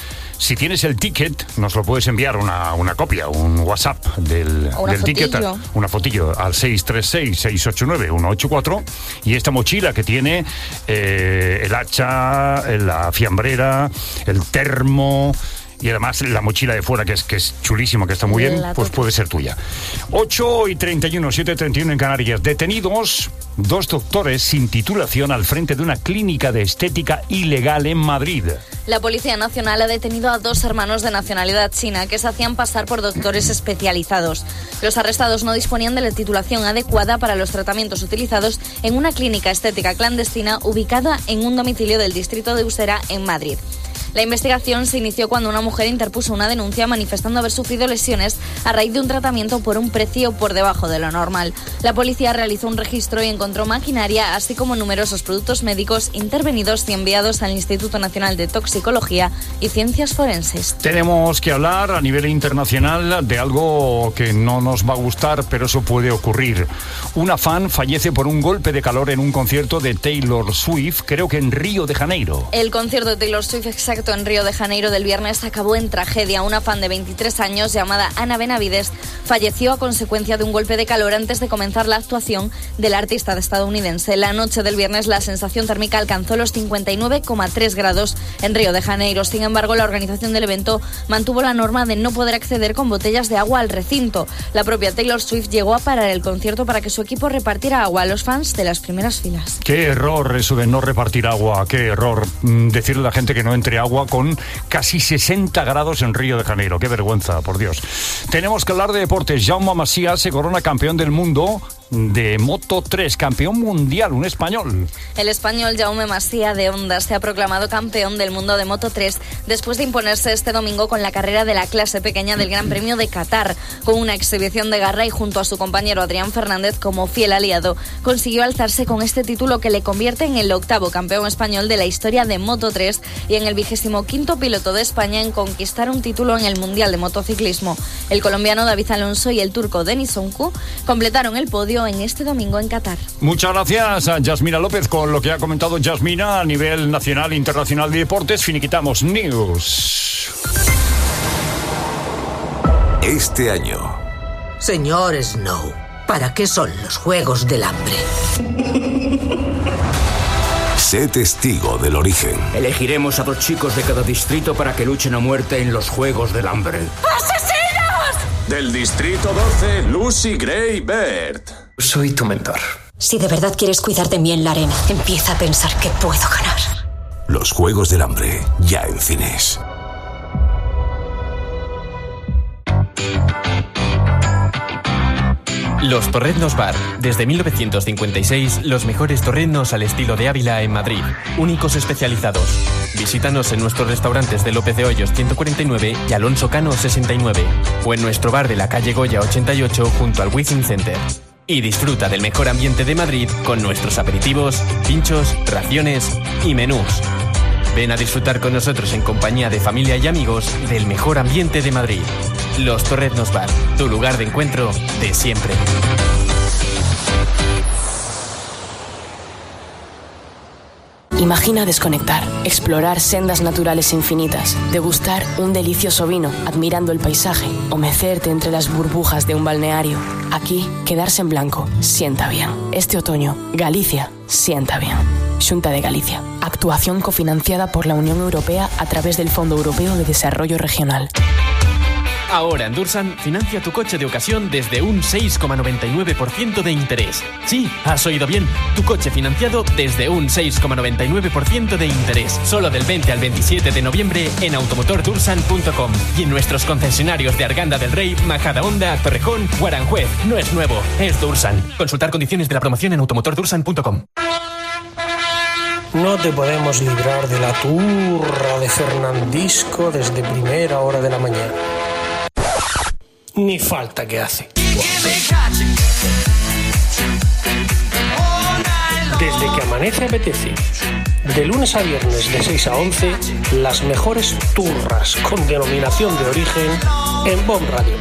E: Si tienes el ticket, nos lo puedes enviar una, una copia, un WhatsApp del,
F: O una
E: del ticket,
F: fotillo.
E: una fotillo al seis tres seis, seis ocho nueve, uno ocho cuatro, y esta mochila que tiene eh, el hacha, la fiambrera, el termo y además la mochila de fuera, que es, que es chulísima, que está muy bien,
F: La
E: pues
F: tota.
E: puede ser tuya. ocho y treinta y uno, siete y treinta y uno en Canarias. Detenidos dos doctores sin titulación al frente de una clínica de estética ilegal en Madrid.
F: La Policía Nacional ha detenido a dos hermanos de nacionalidad china que se hacían pasar por doctores especializados. Los arrestados no disponían de la titulación adecuada para los tratamientos utilizados en una clínica estética clandestina ubicada en un domicilio del distrito de Usera, en Madrid. La investigación se inició cuando una mujer interpuso una denuncia manifestando haber sufrido lesiones a raíz de un tratamiento por un precio por debajo de lo normal. La policía realizó un registro y encontró maquinaria, así como numerosos productos médicos intervenidos y enviados al Instituto Nacional de Toxicología y Ciencias Forenses.
E: Tenemos que hablar a nivel internacional de algo que no nos va a gustar, pero eso puede ocurrir. Una fan fallece por un golpe de calor en un concierto de Taylor Swift, creo que en Río de Janeiro.
F: El concierto de Taylor Swift exacto en Río de Janeiro del viernes acabó en tragedia. Una fan de veintitrés años llamada Ana Benavides falleció a consecuencia de un golpe de calor antes de comenzar la actuación del artista estadounidense. La noche del viernes la sensación térmica alcanzó los cincuenta y nueve coma tres grados en Río de Janeiro. Sin embargo, la organización del evento mantuvo la norma de no poder acceder con botellas de agua al recinto. La propia Taylor Swift llegó a parar el concierto para que su equipo repartiera agua a los fans de las primeras filas.
E: Qué error eso de no repartir agua, qué error mm, decirle a la gente que no entre agua con casi sesenta grados en Río de Janeiro. Qué vergüenza, por Dios. Tenemos que hablar de deportes. Jaume Masia se corona campeón del mundo de Moto tres, campeón mundial, un español.
F: El español Jaume Masia de Honda se ha proclamado campeón del mundo de Moto tres después de imponerse este domingo con la carrera de la clase pequeña del Gran Premio de Qatar. Con una exhibición de garra y junto a su compañero Adrián Fernández como fiel aliado, consiguió alzarse con este título que le convierte en el octavo campeón español de la historia de Moto tres y en el vigésimo quinto piloto de España en conquistar un título en el Mundial de Motociclismo. El colombiano David Alonso y el turco Denis Onku completaron el podio en este domingo en Qatar.
E: Muchas gracias a Yasmina López con lo que ha comentado Yasmina a nivel nacional e internacional de deportes. Finiquitamos News.
D: Este año.
C: Señor Snow, ¿para qué son los Juegos del Hambre?
D: Sé testigo del origen.
K: Elegiremos a dos chicos de cada distrito para que luchen a muerte en los Juegos del Hambre.
L: ¡Asesinos! Del distrito doce, Lucy Gray Baird.
N: Soy tu mentor. Si de verdad quieres cuidar de mí en la arena, empieza a pensar que puedo ganar.
D: Los Juegos del Hambre, ya en cines.
J: Los Torreznos Bar. Desde mil novecientos cincuenta y seis, los mejores torreznos al estilo de Ávila en Madrid. Únicos especializados. Visítanos en nuestros restaurantes de López de Hoyos ciento cuarenta y nueve y Alonso Cano sesenta y nueve. O en nuestro bar de la calle Goya ochenta y ocho junto al Wizzing Center. Y disfruta del mejor ambiente de Madrid con nuestros aperitivos, pinchos, raciones y menús. Ven a disfrutar con nosotros en compañía de familia y amigos del mejor ambiente de Madrid. Los Torreznos Bar, tu lugar de encuentro de siempre.
O: Imagina desconectar, explorar sendas naturales infinitas, degustar un delicioso vino admirando el paisaje o mecerte entre las burbujas de un balneario. Aquí, quedarse en blanco sienta bien. Este otoño, Galicia sienta bien. Xunta de Galicia. Actuación cofinanciada por la Unión Europea a través del Fondo Europeo de Desarrollo Regional.
J: Ahora en Dursan, financia tu coche de ocasión desde un seis coma noventa y nueve por ciento de interés. Sí, has oído bien. Tu coche financiado desde un seis coma noventa y nueve por ciento de interés. Solo del veinte al veintisiete de noviembre en automotor dursan punto com y en nuestros concesionarios de Arganda del Rey, Majadahonda, Torrejón o Aranjuez. No es nuevo, es Dursan. Consultar condiciones de la promoción en automotor dursan punto com.
P: No te podemos librar de la turra de Fernandisco desde primera hora de la mañana. Ni falta que hace. Desde que amanece apetece. De lunes a viernes de seis a once, las mejores turras con denominación de origen en Bomb Radio.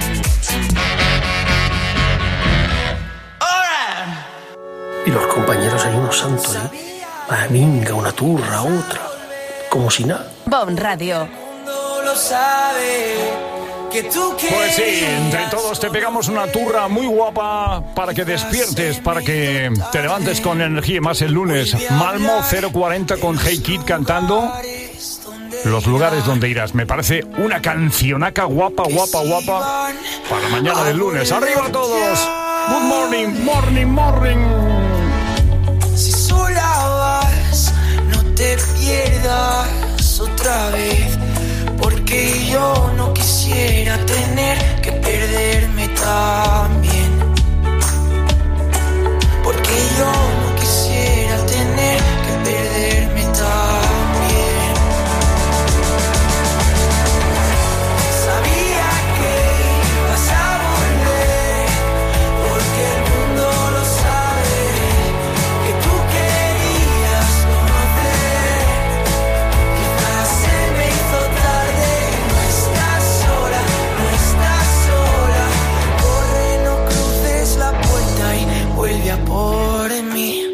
P: Y los compañeros hay unos santos, ¿eh? Ah, venga, una turra, otra. Como si nada.
A: Bomb Radio.
G: Lo sabe.
E: Pues sí, entre todos te pegamos una turra muy guapa para que despiertes, para que te levantes con energía. Más el lunes, Malmo cero cuarenta con Hey Kid cantando Los lugares donde irás. Me parece una cancionaca guapa, guapa, guapa para la mañana del lunes. ¡Arriba todos! Good morning, morning, morning.
G: Si sola vas, no te pierdas otra vez. Porque yo no quisiera tener que perderme también. Porque yo no quisiera tener que perderme también. Sabía que vas a volver, porque el mundo lo sabe, que tú querías conocer. Quizás se me hizo tarde. Vuelve a por mí.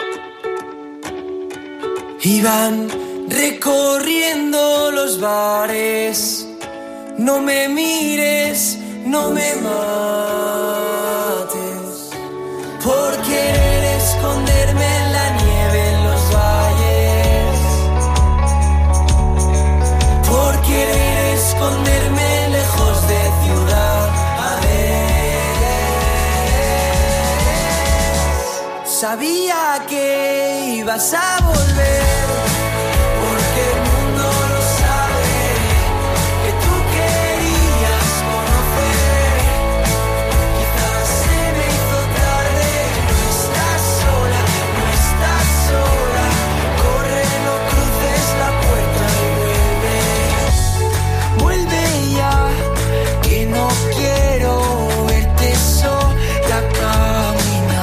G: Iban recorriendo los bares. No me mires, no me mates. Por querer esconderme en la nieve en los valles. Por querer esconderme lejos de ciudad. Sabía que ibas a volver, porque el mundo lo sabe, que tú querías conocer. Quizás se me hizo tarde, no estás sola, no estás sola. Corre, no cruces la puerta y vuelve. Vuelve ya, que no quiero verte sola caminar.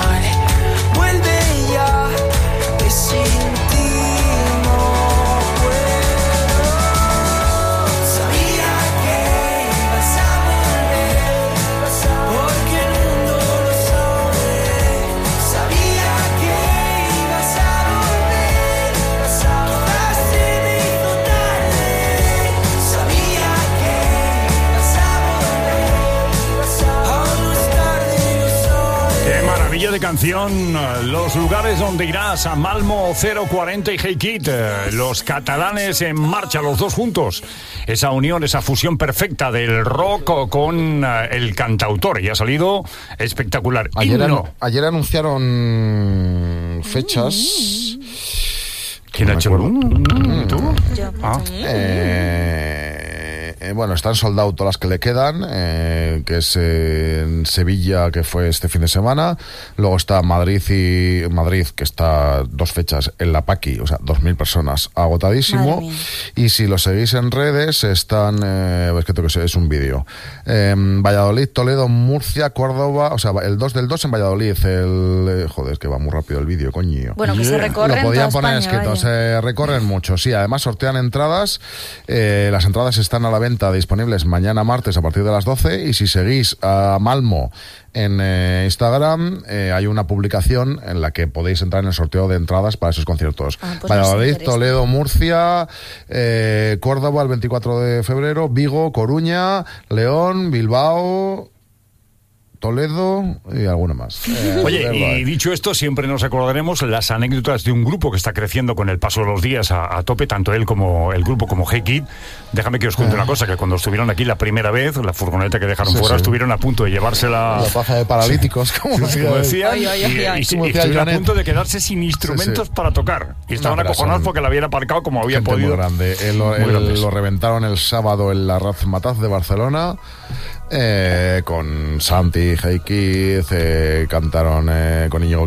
G: Sin ti no puedo. Sabía que ibas a volver, porque el mundo lo sabe. Sabía que ibas a volver, quizás se me hizo tarde. Sabía que ibas a volver, aún no es tarde, lo soy.
E: Qué maravilla de canción. Los lugares donde irás, a Malmo cero cuarenta y Hey Kid, los catalanes en marcha, los dos juntos. Esa unión, esa fusión perfecta del rock con el cantautor. Y ha salido espectacular.
Q: Ayer, anu- ayer anunciaron fechas.
E: ¿Quién ha hecho?
Q: Mm.
E: ¿Tú?
F: Yo.
E: Ah.
Q: Eh, eh, bueno, están sold out todas las que le quedan, eh, que es eh, en Sevilla, que fue este fin de semana. Luego está Madrid y Madrid, que está dos fechas en la Paqui, o sea, dos mil personas, agotadísimo. Y si lo seguís en redes, están, eh, es que tengo que ser, es un vídeo. Eh, Valladolid, Toledo, Murcia, Córdoba, o sea, el dos del dos en Valladolid, el, eh, joder, es que va muy rápido el vídeo, coño.
F: Bueno, que se recorren
Q: Lo podían
F: toda
Q: poner
F: España,
Q: escrito,
F: vaya.
Q: se recorren mucho, sí, además sortean entradas, eh, las entradas están a la venta venta disponibles mañana martes a partir de las doce. Y si seguís a Malmo en eh, Instagram, eh, hay una publicación en la que podéis entrar en el sorteo de entradas para esos conciertos.
F: Ah, pues
Q: Valladolid, Toledo, Murcia, eh, Córdoba el veinticuatro de febrero, Vigo, Coruña, León, Bilbao, Toledo y alguno más. Eh,
E: Oye, y dicho esto, siempre nos acordaremos las anécdotas de un grupo que está creciendo con el paso de los días a, a tope, tanto él como el grupo como Hey Kid. Déjame que os cuente una cosa, que cuando estuvieron aquí la primera vez, la furgoneta que dejaron
Q: Sí,
E: fuera,
Q: sí.
E: estuvieron a punto de llevársela...
Q: La plaza de paralíticos, como
E: Sí,
Q: decía
E: como
Q: él.
E: decían,
Q: Ay, ay, ay,
E: y-
Q: ay.
E: y, y,
Q: Como
E: y
Q: decía
E: estuvieron a
Q: Janet.
E: punto de quedarse sin instrumentos
Q: Sí, sí.
E: para tocar. Y estaban
Q: No, pero
E: acojonados
Q: son
E: porque la habían aparcado como habían
Q: gente
E: podido.
Q: muy grande. Eh, lo,
E: Muy
Q: el-
E: grandes.
Q: lo reventaron el sábado en la Razmataz de Barcelona. Eh, con Santi, Hey Kid, eh, cantaron eh, con Íñigo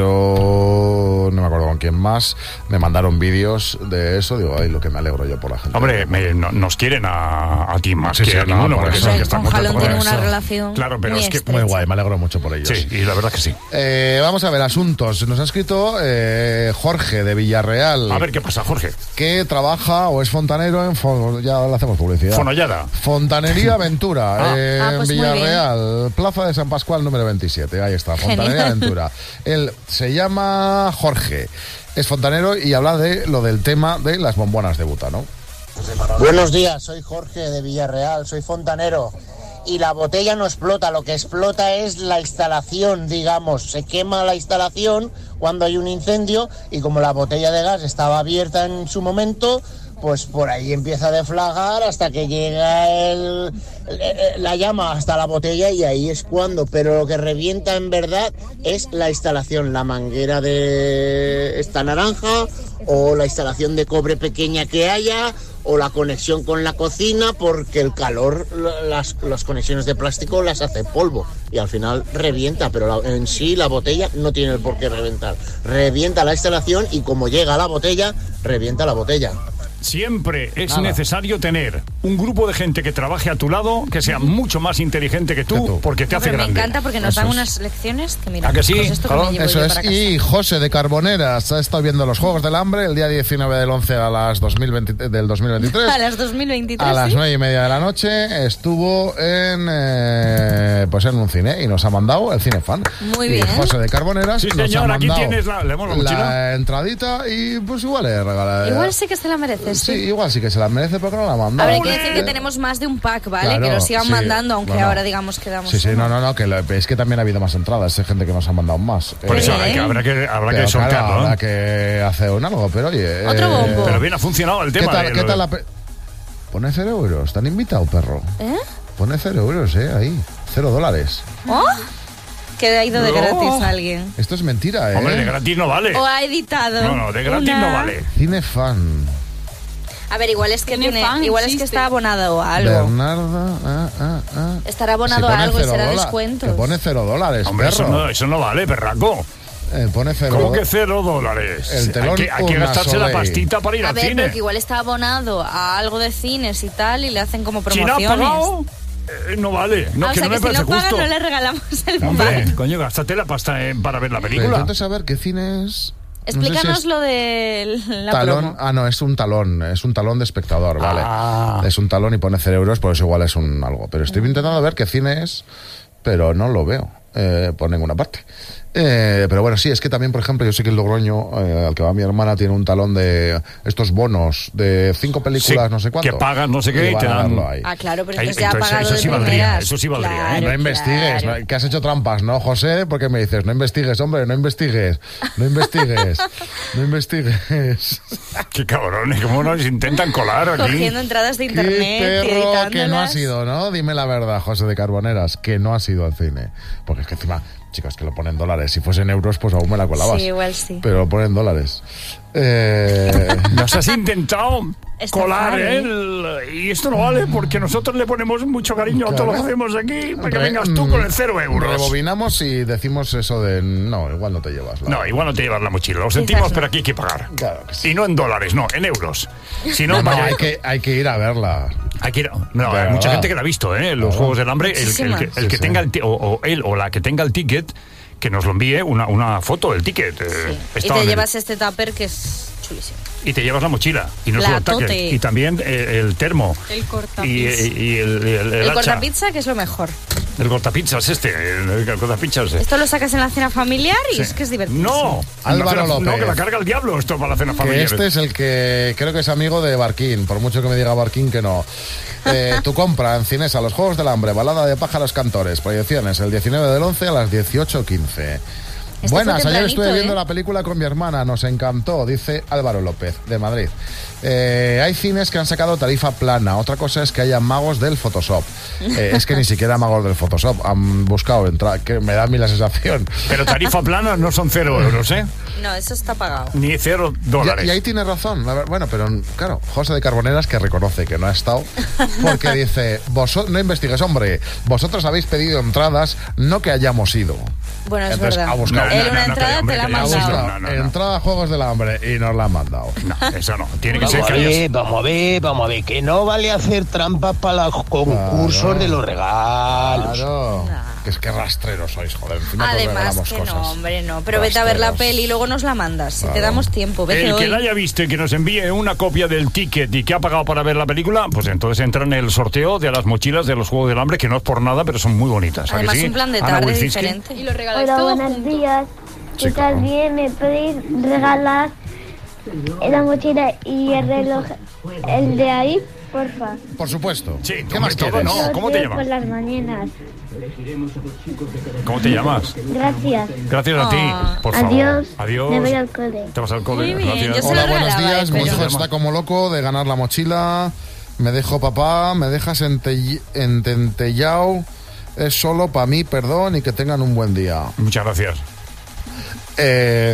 Q: Quintero, no me acuerdo con quién más. Me mandaron vídeos de eso. Digo, ay, lo que me alegro yo por la gente.
E: Hombre, me- no- nos quieren a, a ti más
Q: Sí,
E: que
Q: sí,
E: a
Q: no,
E: ninguno,
Q: por
E: porque
Q: eso.
E: saben que
Q: Con
E: están
F: Jalón
E: contentos
F: tiene
E: con
F: una
E: eso.
F: relación
E: Claro, pero
F: muy
E: es que
F: estrecha.
Q: Muy guay, me alegro mucho por ellos.
E: Sí, y la verdad que sí.
Q: Eh, vamos a ver, asuntos. Nos ha escrito eh, Jorge de Villarreal.
E: A ver qué pasa, Jorge.
Q: Que trabaja o es fontanero en... Fo- ya le hacemos publicidad.
E: Fonollada.
Q: Fontanería Ventura,
E: Ah.
Q: eh,
F: Ah, pues
Q: en
F: muy bien.
Q: Villarreal, Plaza de San Pascual número veintisiete. Ahí está, Fontanería
F: Genial.
Q: Ventura. Él se llama Jorge, es fontanero y habla de lo del tema de las bombonas de butano.
M: Buenos días, soy Jorge de Villarreal, soy fontanero. Y la botella no explota, lo que explota es la instalación, digamos. Se quema la instalación cuando hay un incendio y como la botella de gas estaba abierta en su momento, pues por ahí empieza a deflagrar hasta que llega el, el- la llama hasta la botella y ahí es cuando. Pero lo que revienta en verdad es la instalación, la manguera de esta naranja o la instalación de cobre pequeña que haya o la conexión con la cocina, porque el calor, la- las, las conexiones de plástico las hace polvo y al final revienta, pero la- en sí la botella no tiene el por qué reventar. Revienta la instalación y como llega a la botella, revienta la botella.
E: Siempre es
M: Nada.
E: necesario tener un grupo de gente que trabaje a tu lado, que sea mucho más inteligente que tú, porque te hace
F: Pero me
E: grande.
F: encanta porque nos
E: Eso
F: dan
E: es.
F: unas lecciones que mira,
E: ¿A que sí?
F: pues esto que me llevo
Q: Eso
F: yo
Q: es.
F: para casa.
Q: Y José de Carboneras ha estado viendo los Juegos del Hambre el día diecinueve del once a las dos mil veinte, del dos mil veintitrés.
F: A las dos mil veintitrés,
Q: A las
F: ¿sí?
Q: nueve y media de la noche estuvo en eh, pues en un cine y nos ha mandado el Cinefan.
F: Muy
Q: Y
F: bien.
Q: José de Carboneras
E: Sí,
Q: nos
E: señor,
Q: ha
E: aquí
Q: mandado
E: tienes la- leemos la mochila.
Q: la entradita y pues igual le regala.
F: Igual sí que se la mereces,
Q: Sí,
F: sí.
Q: igual sí que se la merece porque no la ha mandado.
F: Habrá que decir que tenemos más de un pack, ¿vale?
Q: Claro,
F: que lo sigan
Q: sí,
F: mandando, aunque
Q: bueno.
F: ahora digamos que damos
Q: Sí, sí,
F: uno.
Q: no, no, no, que lo- es que también ha habido más entradas, hay gente que nos ha mandado más.
E: Por
Q: Eh,
E: eso hay que- habrá que, habrá
Q: pero
E: que soltarlo,
Q: claro,
E: ¿no?
Q: habrá que hacer un algo, pero oye...
F: Otro bombo.
E: Pero bien ha funcionado el
Q: ¿Qué
E: tema.
Q: tal,
E: de
Q: qué
E: lo
Q: tal
E: de-
Q: la pe- Pone cero euros, ¿te han invitado, perro?
F: ¿Eh?
Q: Pone cero euros, eh, ahí, cero dólares.
F: ¿Oh? Que ha ido de
E: No.
F: gratis a alguien.
Q: Esto es mentira, eh.
E: Hombre, de gratis no vale.
F: O ha editado.
E: No, no, de gratis
F: una-
E: no vale.
Q: Cinefan.
F: A ver, igual es que
R: Tiene
F: tiene,
R: fan,
F: igual es que
R: existe.
F: está abonado a algo.
Q: Bernarda, ah, ah, ah.
F: Estará abonado
Q: Si
F: a
Q: pone
F: algo y
Q: cero
F: será
Q: dola-
F: descuentos.
Q: Que pone cero dólares,
E: Hombre, eso
Q: perro.
E: no, eso no vale, perraco.
Q: Eh, pone cero
E: ¿Cómo que
Q: do-
E: cero dólares?
Q: El telón
E: hay que, hay que
Q: una
E: gastarse la
Q: Soleil.
E: pastita para ir
F: A
E: al
F: ver,
E: cine.
F: pero que igual está abonado a algo de cines y tal y le hacen como
E: Si no has
F: promociones.
E: pagado, eh, no vale. No,
F: Ah, o
E: que
F: sea
E: no me
F: que si
E: parece
F: no pagas
E: justo.
F: no le regalamos el
E: Hombre,
F: pack.
E: coño, gástate la pasta eh, para ver la
Q: Pero
E: película.
Q: intento saber qué cine es. No sé si
F: Explícanos
Q: es
F: lo de la
Q: talón.
F: promo.
Q: Ah, no, es un talón. Es un talón de espectador, vale.
E: Ah.
Q: Es un talón y pone cero euros, por eso igual es un algo. Pero estoy intentando ver qué cine es, pero no lo veo eh, por ninguna parte. Eh, pero bueno, sí, es que también, por ejemplo, yo sé que el Logroño, eh, al que va mi hermana, tiene un talón de estos bonos de cinco películas,
E: Sí,
Q: no sé cuánto.
E: que pagas no sé qué y
Q: van
E: te
Q: a
E: dan-
Q: verlo ahí.
F: Ah, claro, pero
E: Ahí-
F: entonces ya ha
E: entonces
F: pagado
E: eso
F: de
E: sí valdría,
F: primeras.
E: eso sí valdría, ¿eh?
F: Claro,
Q: No investigues,
F: claro.
Q: ¿no? que has hecho trampas, ¿no, José? Porque me dices, no investigues, hombre, no investigues, no investigues, no investigues.
E: Qué cabrones, cómo nos intentan colar aquí.
F: Cogiendo entradas de internet
Q: Qué
F: y
Q: perro
F: editándolas.
Q: que no ha sido, ¿no? Dime la verdad, José de Carboneras, que no ha sido al cine. Porque es que encima, chicos, que lo ponen en dólares. Si fuesen euros, pues aún me la colabas.
F: Sí, igual sí.
Q: Pero lo ponen en dólares. Eh...
E: Nos has intentado
F: Estafar,
E: colar,
F: ¿eh?
E: ¿eh? El- y esto no vale porque nosotros le ponemos mucho cariño a todo lo que hacemos aquí para que
Q: Re-
E: vengas tú con el cero euros.
Q: Rebobinamos y decimos eso de no, igual no te llevas. La...
E: No, igual no te llevas la mochila. Lo sentimos, pero aquí hay que pagar.
Q: Claro que sí.
E: Y no en dólares, no, en euros. Si no,
Q: No, no,
E: vaya-
Q: hay, que, hay que ir a verla.
E: Hay que ir- no,
Q: De
E: hay mucha
Q: verdad.
E: gente que la ha visto, ¿eh? Los
Q: Claro.
E: Juegos del Hambre. El, el
F: Muchísima.
E: que, el
Q: Sí,
E: que
Q: sí.
E: tenga el ti- o, o él o la que tenga el ticket, que nos lo envíe una, una foto del ticket. eh,
F: Y
E: está
F: te
E: en el-
F: llevas este tupper que es chulísimo.
E: Y te llevas la mochila y no
F: La
E: solo el tackle,
F: tote.
E: y también eh, el termo
F: El
E: y,
F: cortapizzas.
E: y- y el, el, el
F: El
E: hacha.
F: cortapizza, que es lo mejor.
E: El cortapizzas este, el, el cortapizzas este.
F: Esto lo sacas en la cena familiar y
E: Sí.
F: es que es divertido.
E: No,
Q: Álvaro
E: no, que la-
Q: López.
E: no, que la carga el diablo esto para la cena
Q: Que
E: familiar.
Q: este es el que creo que es amigo de Barquín, por mucho que me diga Barquín que no. Eh, tu compra en Cinesa, Los Juegos del Hambre, Balada de Pájaros Cantores, proyecciones el diecinueve del once a las dieciocho quince.
F: Este
Q: Buenas,
F: fue
Q: ayer
F: tempranito,
Q: estuve viendo
F: ¿eh?
Q: la película con mi hermana, nos encantó, dice Álvaro López, de Madrid. Eh, hay cines que han sacado tarifa plana, otra cosa es que haya magos del Photoshop. Eh, es que ni siquiera magos del Photoshop han buscado entrar, que me da a mí la sensación.
E: Pero tarifa plana no son cero euros, ¿eh?
F: No, eso está pagado.
E: Ni cero dólares.
Q: Y, y ahí tiene razón. la ver- Bueno, pero claro, José de Carboneras que reconoce que no ha estado, porque dice, vosotros no investigues, hombre, vosotros habéis pedido entradas, no que hayamos ido.
F: Bueno, es
Q: Entonces,
F: verdad.
Q: ha buscado.
F: Él una entrada te la ha
Q: Ha
F: mandado.
Q: buscado entrada a Juegos del Hambre y nos la han mandado.
E: No, eso no. Tiene que
R: Vamos
E: ser
R: a
E: que hayas-
R: ver, vamos a ver, vamos a ver, que no vale hacer trampas para los concursos
Q: Claro.
R: de los regalos.
Q: Claro. Que es que rastreros sois, joder. Encima que os
F: Además
Q: regalamos
F: que
Q: cosas.
F: no, hombre, no. Pero vete a ver la
Q: Rastreros.
F: peli y luego nos la mandas. Si te
Q: Claro.
F: damos tiempo, vete
E: El que
F: hoy.
E: la haya visto y que nos envíe una copia del ticket y que ha pagado para ver la película, pues entonces entra en el sorteo de las mochilas de los Juegos del Hambre, que no es por nada, pero son muy bonitas. ¿a que
F: Además,
E: sí?
F: un plan de
E: Ana
F: tarde
E: Wilczynski.
F: diferente.
S: Y lo regaláis
W: Hola,
S: todo
W: buenos
S: junto.
W: días. ¿Qué
E: Sí,
W: tal?
E: claro.
W: Bien, ¿me podéis regalar la mochila y el reloj, el de ahí, porfa?
Q: Por supuesto.
E: Sí,
Q: ¿Qué
E: hombre,
Q: más
E: todo
Q: quieres?
E: no.
W: Los
E: ¿Cómo te
W: veo
E: llamas?
W: por las mañanas.
E: ¿Cómo te llamas?
W: Gracias.
E: Gracias a ti,
F: Ah.
E: por favor.
W: Adiós.
E: Adiós.
W: Me voy al cole.
E: Te vas al cole.
F: Muy bien,
E: Gracias.
F: yo se
Q: Hola,
F: lo
Q: buenos
F: regalaba,
Q: días.
F: eh,
Q: Mi
F: pero-
Q: hijo está como loco de ganar la mochila. Me dejo papá, me dejas ente- ententellao. Es solo para mí, perdón, y que tengan un buen día.
E: Muchas gracias.
Q: Eh,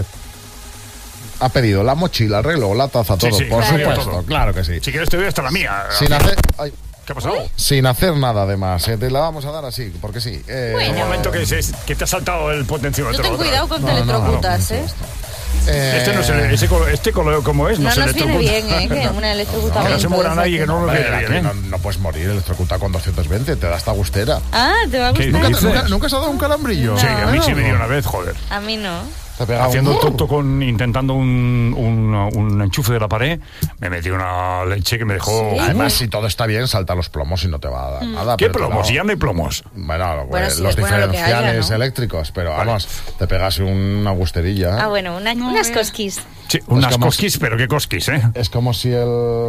Q: ha pedido la mochila, el reloj, la taza,
E: Sí,
Q: todo.
E: sí,
Q: por
E: claro.
Q: supuesto,
E: Todo.
Q: claro que sí.
E: Si quieres te doy hasta la mía.
Q: Sin hacer, ay,
E: ¿Qué ha pasado?
Q: sin hacer nada además. Eh, te la vamos a dar así, porque sí. Eh,
E: Un momento que, se- que te ha saltado el potenciómetro.
F: Tú ten
E: otra
F: cuidado
E: vez.
F: con te electrocutas, ¿eh?
Q: eh,
E: Este no se, ese colo- este color como es, no,
F: No
E: se
F: nos viene
E: electrocuta.
F: bien, ¿eh? Que un
E: Que no
F: electrocutamiento.
E: se muera
F: desde
E: nadie,
F: aquí.
E: que no lo
Q: Hombre,
E: viene
Q: aquí
E: bien, ¿eh?
Q: no, no puedes morir electrocutado con doscientos veinte, te da esta gustera.
F: Ah, ¿te va a
E: ¿Qué
F: gustar?
Q: ¿Nunca,
E: dices?
Q: nunca, nunca has dado un calambrillo?
E: Sí, a mí sí me dio
Q: No.
E: una vez, joder.
F: A mí no.
Q: Te pega
E: Haciendo
Q: un...
E: el tonto con intentando un, un, un enchufe de la pared, me metí una leche que me dejó.
Q: Además, si todo está bien, salta los plomos y no te va a dar nada.
E: ¿Qué
Q: pero te
E: plomos?
Q: da-
E: Ya no hay plomos.
Q: Bueno,
F: Bueno,
Q: pues,
F: sí,
Q: los
F: es bueno lo que haya,
Q: diferenciales
F: ¿no?
Q: eléctricos, pero vamos, te pegas una gusterilla.
F: Ah, bueno, una- unas cosquis.
E: Sí, unas
Q: como
E: cosquis, pero qué cosquis, ¿eh?
Q: Es como si el...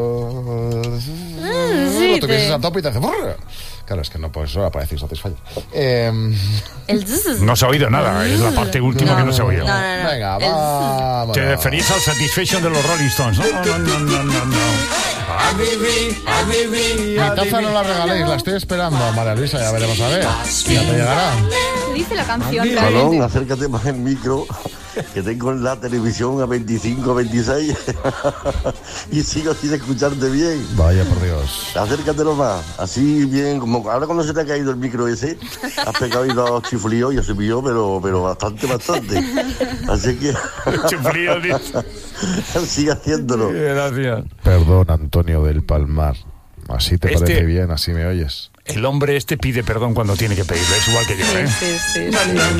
F: sí,
Q: lo tuvieses
F: te-
Q: a tope y te hace... brrr. Claro, es que no puedes ahora para decir satisfyer. Eh,
F: El zzz.
E: No se ha oído nada, es la parte última que no se ha oído.
F: No, no, no.
Q: Venga,
F: El
Q: vamos.
E: Te referís al Satisfaction de los Rolling Stones, ¿no? No, no, no, no, no. A vivir, a vivir,
Q: Mi taza no la regaléis, la estoy esperando, María Luisa, ya veremos a ver. Ya te llegará.
S: ¿Qué dice la canción?
T: Balón,
S: realmente?
T: acércate más el micro, que tengo en la televisión a veinticinco, veintiséis y sigo sin escucharte bien.
Q: Vaya por Dios.
T: Acércatelo más, así bien, como ahora cuando se te ha caído el micro ese, has pegado ahí dos chiflíos y se pilló, pero, pero bastante, bastante. Así que...
E: Chiflíos, dice.
T: sigue haciéndolo.
E: Gracias.
Q: Perdón, Antonio del Palmar. Así te
E: Este-
Q: parece bien, así me oyes.
E: El hombre este pide perdón cuando tiene que pedirlo, es igual que yo, ¿eh?
F: Sí, sí, sí.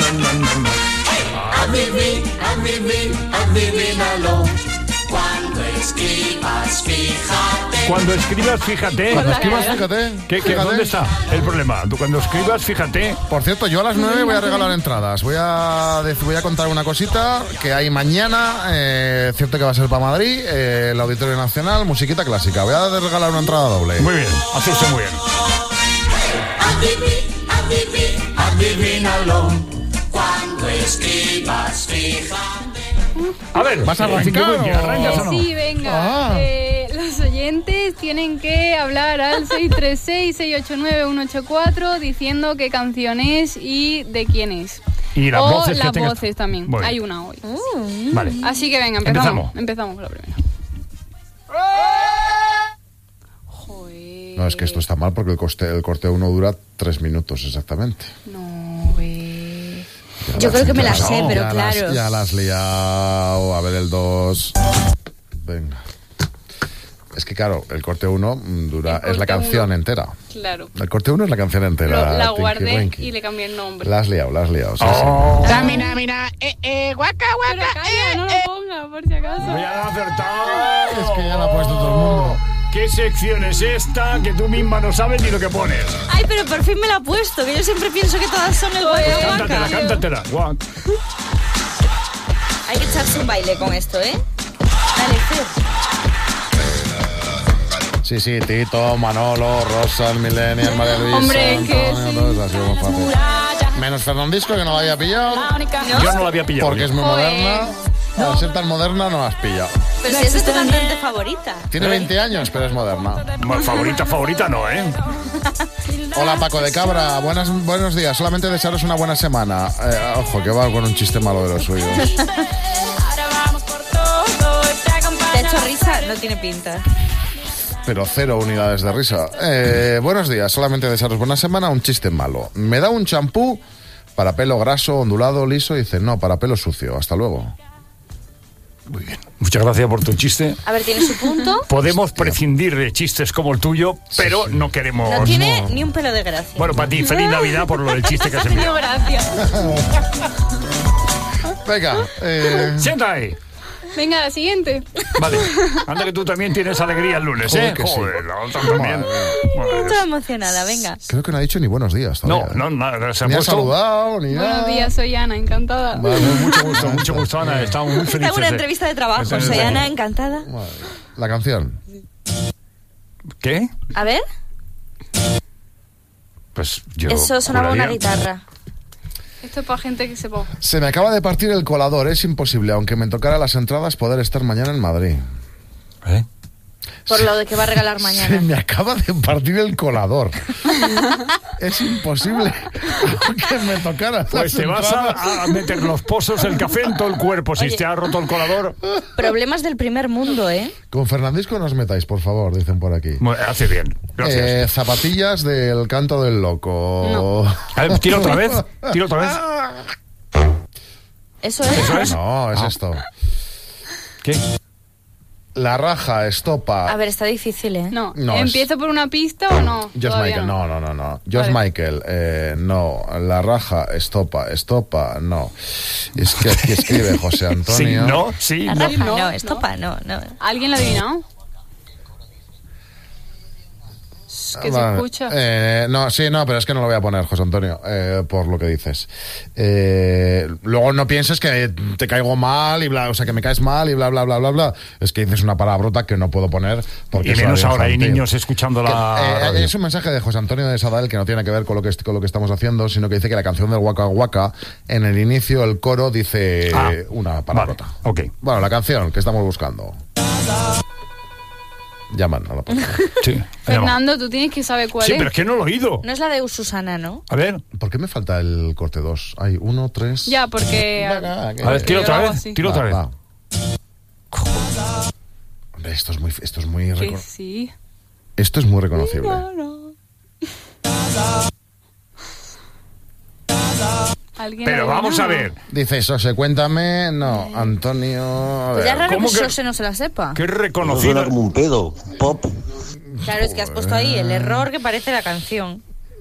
G: A vivir, a vivir, a vivirlo. Cuando escribas, fíjate.
E: Cuando escribas, fíjate.
Q: Cuando escribas, fíjate.
E: ¿Qué, qué,
Q: fíjate.
E: ¿Dónde está el problema? Tú cuando escribas, fíjate.
Q: Por cierto, yo a las nueve voy a regalar entradas. Voy a, dec- voy a contar una cosita que hay mañana. Eh, cierto que va a ser para Madrid, eh, el Auditorio Nacional, musiquita clásica. Voy a regalar una entrada doble.
E: Muy bien, hace usted muy bien.
G: A vivir, a vivir, a vivirlo. Cuando escribas, fíjate.
E: A ver,
Q: ¿vas a
E: ¿en qué
Q: arrancar
E: momento?
Q: o-
E: ¿Arrancas o no?
S: Sí, venga.
Q: Ah.
S: Eh, los oyentes tienen que hablar al seis tres seis, seis ocho nueve, uno ocho cuatro diciendo qué canción es y de quién es.
E: Y las
S: o
E: voces que
S: las
E: tengas-
S: voces también.
E: Muy bien.
S: Hay una hoy.
E: Vale.
S: Así que venga, empezamos.
E: Empezamos.
S: Empezamos con la primera.
Q: No, es que esto está mal porque el, coste, el corte uno dura tres minutos exactamente.
S: No, ve.
Q: Ya
F: Yo
Q: las-
F: creo que me
Q: ya
F: la
Q: las-
F: sé, pero
Q: ya las-
F: claro.
Q: ya las has liado. A ver el dos. Venga. Es que claro, el corte uno dura,
S: El
Q: es la
S: corte
Q: canción
S: uno.
Q: entera.
S: Claro.
Q: El corte uno es la canción entera.
S: Lo- la
Q: Tinky
S: guardé
Q: Winky.
S: y le cambié el nombre.
Q: La has liado, la has liado. Sí,
E: Oh.
B: Mira, mira, eh, eh, guaca,
S: Pero calla, no lo ponga, por si acaso.
E: Ya lo has acertado.
Q: Es que ya lo ha puesto todo el mundo.
E: ¿Qué sección es esta que tú misma no sabes ni lo que pones?
F: Ay, pero por fin me la ha puesto, que yo siempre pienso que todas son el guaca
E: Cántatela,
F: guaca.
E: cántatela. Guac.
F: Hay que echarse un baile con esto, ¿eh? Dale, Fer.
Q: Sí, sí, Tito, Manolo, Rosa, el Millennial, María Luisa,
S: Hombre, es que
Q: Antonio,
S: sí.
Q: todo eso ha sido muy fácil. Menos Fernandisco, que no la había pillado.
E: Yo no la había pillado.
Q: Porque es muy
S: Joder.
Q: moderna. Al ser tan moderna, no la has pillado.
F: Pero si esa es tu cantante favorita.
Q: Tiene veinte años, pero es moderna.
E: Bueno, favorita, favorita no, ¿eh?
Q: Hola, Paco de Cabra. Buenas, buenos días. Solamente desearos una buena semana. Eh, ojo, que va con un chiste malo de los suyos.
F: ¿Te ha hecho risa? No tiene pinta.
Q: Pero cero unidades de risa. Eh, buenos días. Solamente desearos buena semana. Un chiste malo. Me da un champú para pelo graso, ondulado, liso. Y dice, no, para pelo sucio. Hasta luego.
E: Muy bien. Muchas gracias por tu chiste.
F: A ver, ¿tiene su punto?
E: Podemos prescindir de chistes como el tuyo, pero no queremos...
F: No tiene ni un pelo de gracia.
E: Bueno, para ti, feliz Navidad por lo del chiste que has
S: Ha tenido
E: enviado.
S: gracia.
Q: Venga. Eh...
E: Sienta ahí.
S: Venga, la siguiente.
E: Vale. Anda que tú también tienes alegría el lunes,
Q: Joder
E: ¿eh?
Q: que sí.
E: Joder, la otra también. Madre
F: Estoy emocionada, venga.
Q: Creo que no ha dicho ni buenos días
E: No,
Q: todavía.
E: no, nada. Se ha
Q: Ni ha
E: puesto...
Q: saludado, ni
S: Buenos
Q: nada.
S: días, soy Ana, encantada.
Q: Vale,
E: Mucho gusto, mucho gusto, Ana. Estamos muy felices.
F: Hago una
E: de-
F: entrevista de trabajo.
E: de
F: Soy
E: tenerte
F: Ana,
E: aquí.
F: encantada.
Q: La canción.
E: ¿Qué?
F: A ver,
E: Pues yo
F: eso sonaba
E: juraría-
F: una guitarra.
S: Esto es para gente que sepa.
Q: Se me acaba de partir el colador. Es imposible, aunque me tocara las entradas, poder estar mañana en Madrid.
E: ¿Eh?
F: Por lo de que va a regalar
Q: Se
F: mañana.
Q: me acaba de partir el colador. Es imposible, aunque me tocara
E: Pues
Q: las
E: te vas
Q: entradas.
E: a, a meter los pozos, el café en todo el cuerpo. Si
F: Oye.
E: te ha roto el colador,
F: Problemas del primer mundo, ¿eh?
Q: Con Fernandisco no os metáis, por favor, dicen por aquí.
E: bueno, hace bien. Gracias.
Q: Eh, zapatillas del canto del loco.
E: A ver, tira otra vez. Tira otra vez.
F: Eso es.
E: ¿Eso es?
Q: No, es
E: Ah.
Q: esto.
E: ¿Qué?
Q: La raja, estopa.
F: A ver, está difícil, ¿eh?
S: No,
Q: No, es-
S: ¿empiezo por una pista o no?
Q: Josh
S: Todavía
Q: Michael, no, no, no, no. Josh
S: Vale.
Q: Michael, eh, no. La raja, estopa, estopa, no. Es que aquí escribe José Antonio.
E: Sí, no, sí,
F: La
E: no.
F: raja, no, estopa, no, no.
S: ¿Alguien la ha adivinado? Que se
Q: Vale.
S: escucha.
Q: Eh, no, sí, no, pero es que no lo voy a poner, José Antonio, eh, por lo que dices. Eh, luego no pienses que te caigo mal y bla, o sea, que me caes mal y bla, bla, bla, bla, bla. Es que dices una palabrota que no puedo poner porque
E: Y
Q: es
E: menos
Q: radio
E: ahora, hay
Q: infantil.
E: niños escuchando la
Q: Que, eh,
E: radio.
Q: es un mensaje de José Antonio de Sadal que no tiene que ver con lo que, est- con lo que estamos haciendo, sino que dice que la canción del Waka Waka, en el inicio, el coro dice
E: Ah,
Q: una palabrota.
E: Ok.
Q: Bueno, la canción que estamos buscando. Llaman a la puerta.
E: Sí.
S: Fernando, tú tienes que saber cuál
E: Sí,
S: es.
E: pero es que no lo he oído.
F: No es la de Susana, ¿no?
E: A ver,
Q: ¿Por qué me falta el corte dos? Hay uno, tres...
S: Ya, porque...
Q: Venga, que-
E: a ver, tira
S: Yo
E: otra
S: hago
E: vez.
S: así.
E: Tira otra
Q: Va,
E: vez.
Q: va. Hombre, esto es muy, esto es muy,
S: Que
Q: reco-
S: sí.
Q: esto es muy reconocible.
S: ¿Alguien
E: Pero
S: la ha
E: vamos a
S: adivinado?
E: ver.
Q: Dice Sose, cuéntame. No, Antonio. A
F: Pues ya es
Q: ver.
F: raro
E: ¿cómo
F: que
E: que-
F: Sose no se la sepa.
E: Qué
T: Suena
E: reconocido.
T: como un pedo. Pop.
F: Claro, es que has puesto ahí el error que parece la canción.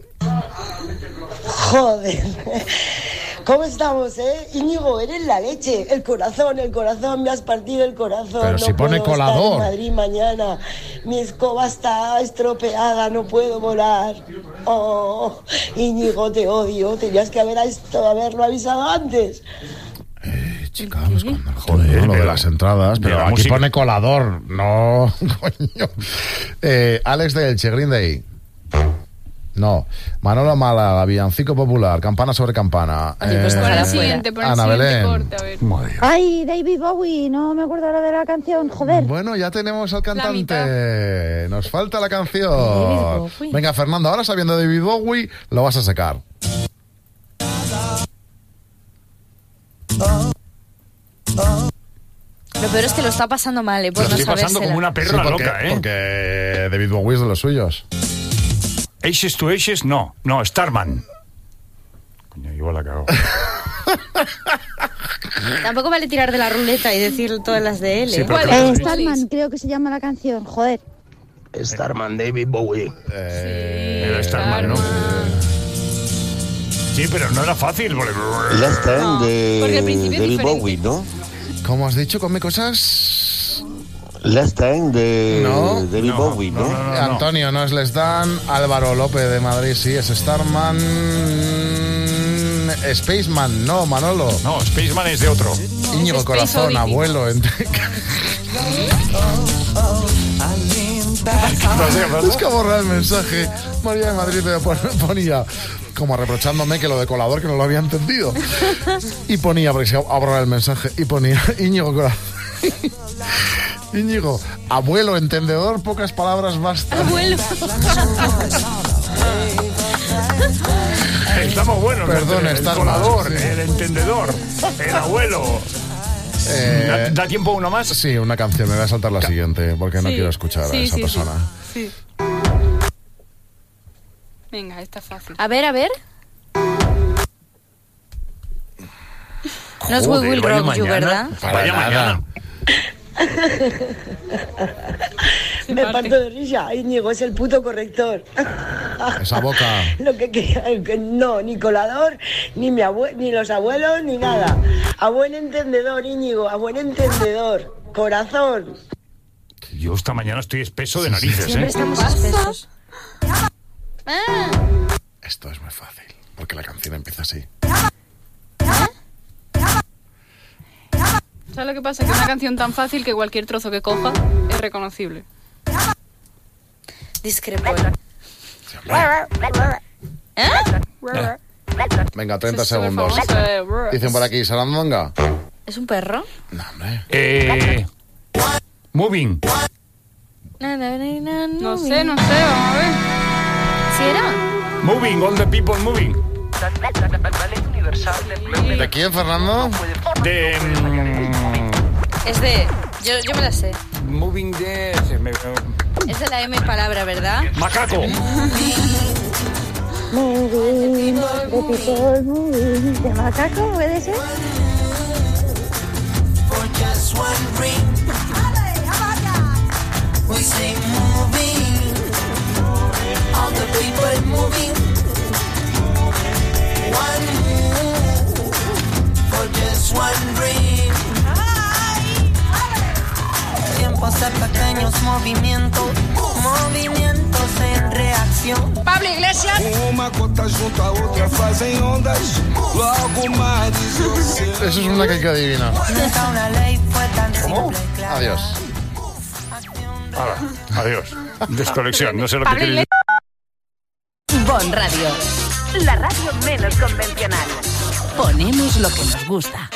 B: Joder. ¿Cómo estamos, eh? Íñigo, eres la leche. El corazón, el corazón, me has partido el corazón.
Q: Pero si pone
B: puedo
Q: colador.
B: estar en Madrid mañana. Mi escoba está estropeada, no puedo volar. Oh, Íñigo, te odio. Tenías que haber esto, haberlo avisado antes.
Q: Eh, chicas, cuando
E: Joder,
Q: lo de
E: pero-
Q: las entradas,
E: de
Q: pero
E: la
Q: aquí
E: música.
Q: pone colador, no, coño. Eh, Alex de Elche, Green Day. No. Manolo Málaga, Villancico Popular, Campana sobre Campana.
F: Oye, pues
Q: Eh,
S: Pon el
F: Ojalá
S: siguiente, pon el
Q: Ana
S: siguiente
Q: Belén.
S: corte, a ver.
E: Madre mía.
W: Ay, David Bowie, no me acuerdo ahora de la canción, joder.
Q: Bueno, ya tenemos al
S: mitad.
Q: cantante. Nos falta la
F: David
Q: canción.
F: Bowie.
Q: Venga, Fernando, ahora sabiendo David Bowie, lo vas a sacar.
F: Lo peor es que lo está pasando mal, ¿eh? Por
E: Lo
F: no
E: estoy pasando
F: sabérsela.
E: como una
Q: Sí,
E: perra
Q: porque,
E: loca, ¿eh?
Q: porque David Bowie es de los suyos.
E: Aces to Aces, no. No, Starman. Coño, igual la cago.
F: Tampoco vale tirar de la ruleta y decir todas las de él.
E: Sí,
F: ¿eh?
E: pero
H: Eh, Starman, creo que se llama la canción. Joder.
R: Starman, David Bowie.
Q: Eh,
E: Era Starman, ¿no? Sí, pero no era fácil. Porque...
T: Last Time de
S: porque al principio es
T: David
S: diferente.
T: Bowie, ¿no?
Q: ¿Cómo has dicho? Come cosas.
T: Last Time de
Q: No,
T: David
E: no,
T: Bowie, ¿no?
E: no, no, no.
Q: Eh, Antonio, no es Les Dan. Álvaro López de Madrid, sí, es Starman. Spaceman, no, Manolo.
E: No, Spaceman es de otro.
Q: Íñigo
S: Space
Q: Corazón,
S: Oddity.
Q: abuelo. Entre...
E: ¿Qué
Q: Es que borrar el mensaje. María de Madrid me pon- ponía como reprochándome que lo de colador que no lo había entendido. Y ponía, porque se ha borrado el mensaje, y ponía Íñigo Corazón. Íñigo, abuelo entendedor, pocas palabras bastan.
F: Abuelo.
E: Estamos buenos.
Q: Perdón,
E: el, el
Q: Starman,
E: colador,
Q: sí.
E: el entendedor, el abuelo.
Q: Eh,
E: ¿Da, da tiempo uno más?
Q: Sí, una canción. Me voy a saltar la siguiente porque no
S: Sí,
Q: quiero escuchar
S: sí,
Q: a esa
S: sí,
Q: persona.
S: Sí. sí. Venga, esta es fácil.
F: A ver, a ver. No es We
E: Joder,
F: Will
E: vaya
F: Rock You,
E: mañana.
F: ¿verdad?
E: Vaya mañana.
B: Me parto de risa. Íñigo es el puto corrector.
Q: Esa boca.
B: Lo que quería, que no, ni colador, ni mi abue- ni los abuelos, ni nada. A buen entendedor, Íñigo, a buen entendedor. Corazón.
E: Yo esta mañana estoy espeso de narices,
F: Siempre
E: ¿eh?
F: estamos espesos. Ah.
Q: Esto es muy fácil porque la canción empieza así.
S: ¿Sabes lo que pasa? Que es una canción tan fácil que cualquier trozo que coja es reconocible.
F: Discrepo. ¿Eh?
Q: Venga, treinta
S: Eso es súper
Q: segundos.
S: famoso, eh.
Q: Dicen por aquí, Sarandonga.
F: ¿Es un perro?
Q: No, hombre.
E: Eh, moving.
F: Na, na, na, na,
S: No
F: no,
S: sé, no sé, vamos a ver.
F: ¿Sí era?
E: Moving, all the people moving.
Q: ¿De quién, Fernando?
E: De... mm,
F: Es de... Yo, yo me la sé.
E: moving de... se me-
F: Es de la M palabra, ¿verdad?
E: Macaco.
H: Moving, the people moving. ¿De macaco puede ser?
G: For just one ring. We say moving. All the people moving. One move. For just one ring. Tiempos de pequeños movimientos. Movimientos en reacción.
F: ¡Pablo Iglesias!
G: Uma gota junto a outra fazem ondas. Logo mares e oceanos.
Q: Eso es una que hay que adivinar.
G: Nunca una ley fue tan simple.
Q: Adiós.
E: Ahora, adiós. Desconexión, no sé lo que
F: Pablo
E: queréis.
A: Bon Radio, la radio menos convencional. Ponemos lo que nos gusta.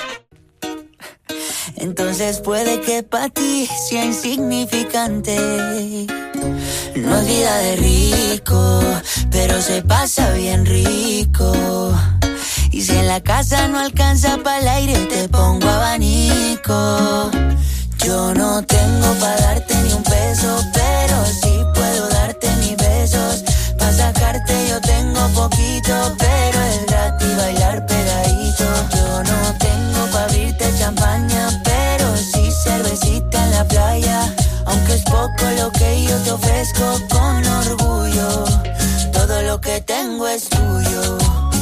G: Entonces puede que para ti sea insignificante. No es vida de rico, pero se pasa bien rico. Y si en la casa no alcanza para el aire, te pongo abanico. Yo no tengo para darte ni un peso, pero sí puedo darte mis besos. Pa' sacarte yo tengo poquito, pero es gratis bailar pegadito. Yo no tengo pa' abrirte champaña, pero sí cervecita en la playa. Aunque es poco lo que yo te ofrezco con orgullo, todo lo que tengo es tuyo.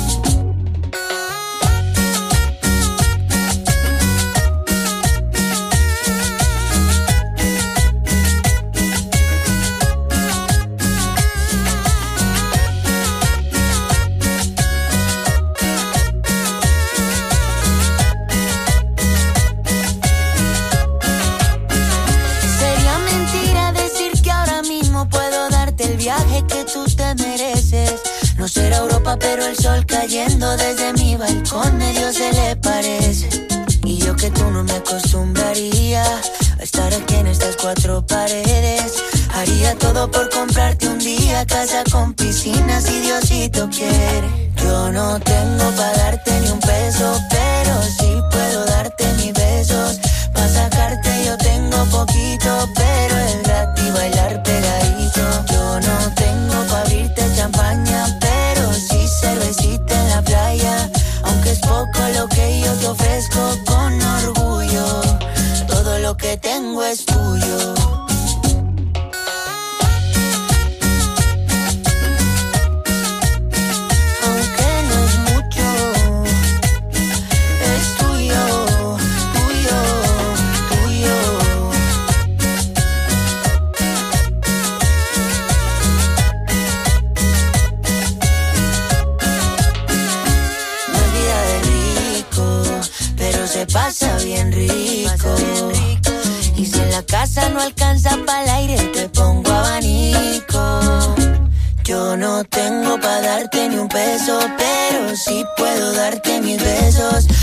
G: Sería mentira decir que ahora mismo puedo darte el viaje que tú te mereces. No será Europa, pero el sol cayendo desde mi balcón medio se le parece. Y yo que tú no me acostumbraría a estar aquí en estas cuatro paredes. Haría todo por comprarte un día casa con piscina si Diosito quiere. Yo no tengo para darte ni un peso, pero sí puedo darte mis besos. Pa' sacarte yo tengo poquito, pero es gratis bailar pegadito. Yo no tengo pa' abrirte champaña, pero sí cervecita en la playa. Aunque es poco lo que yo te ofrezco pasa bien rico. Y si en la casa no alcanza para el aire, te pongo abanico. Yo no tengo pa' darte ni un peso, pero sí puedo darte mis besos.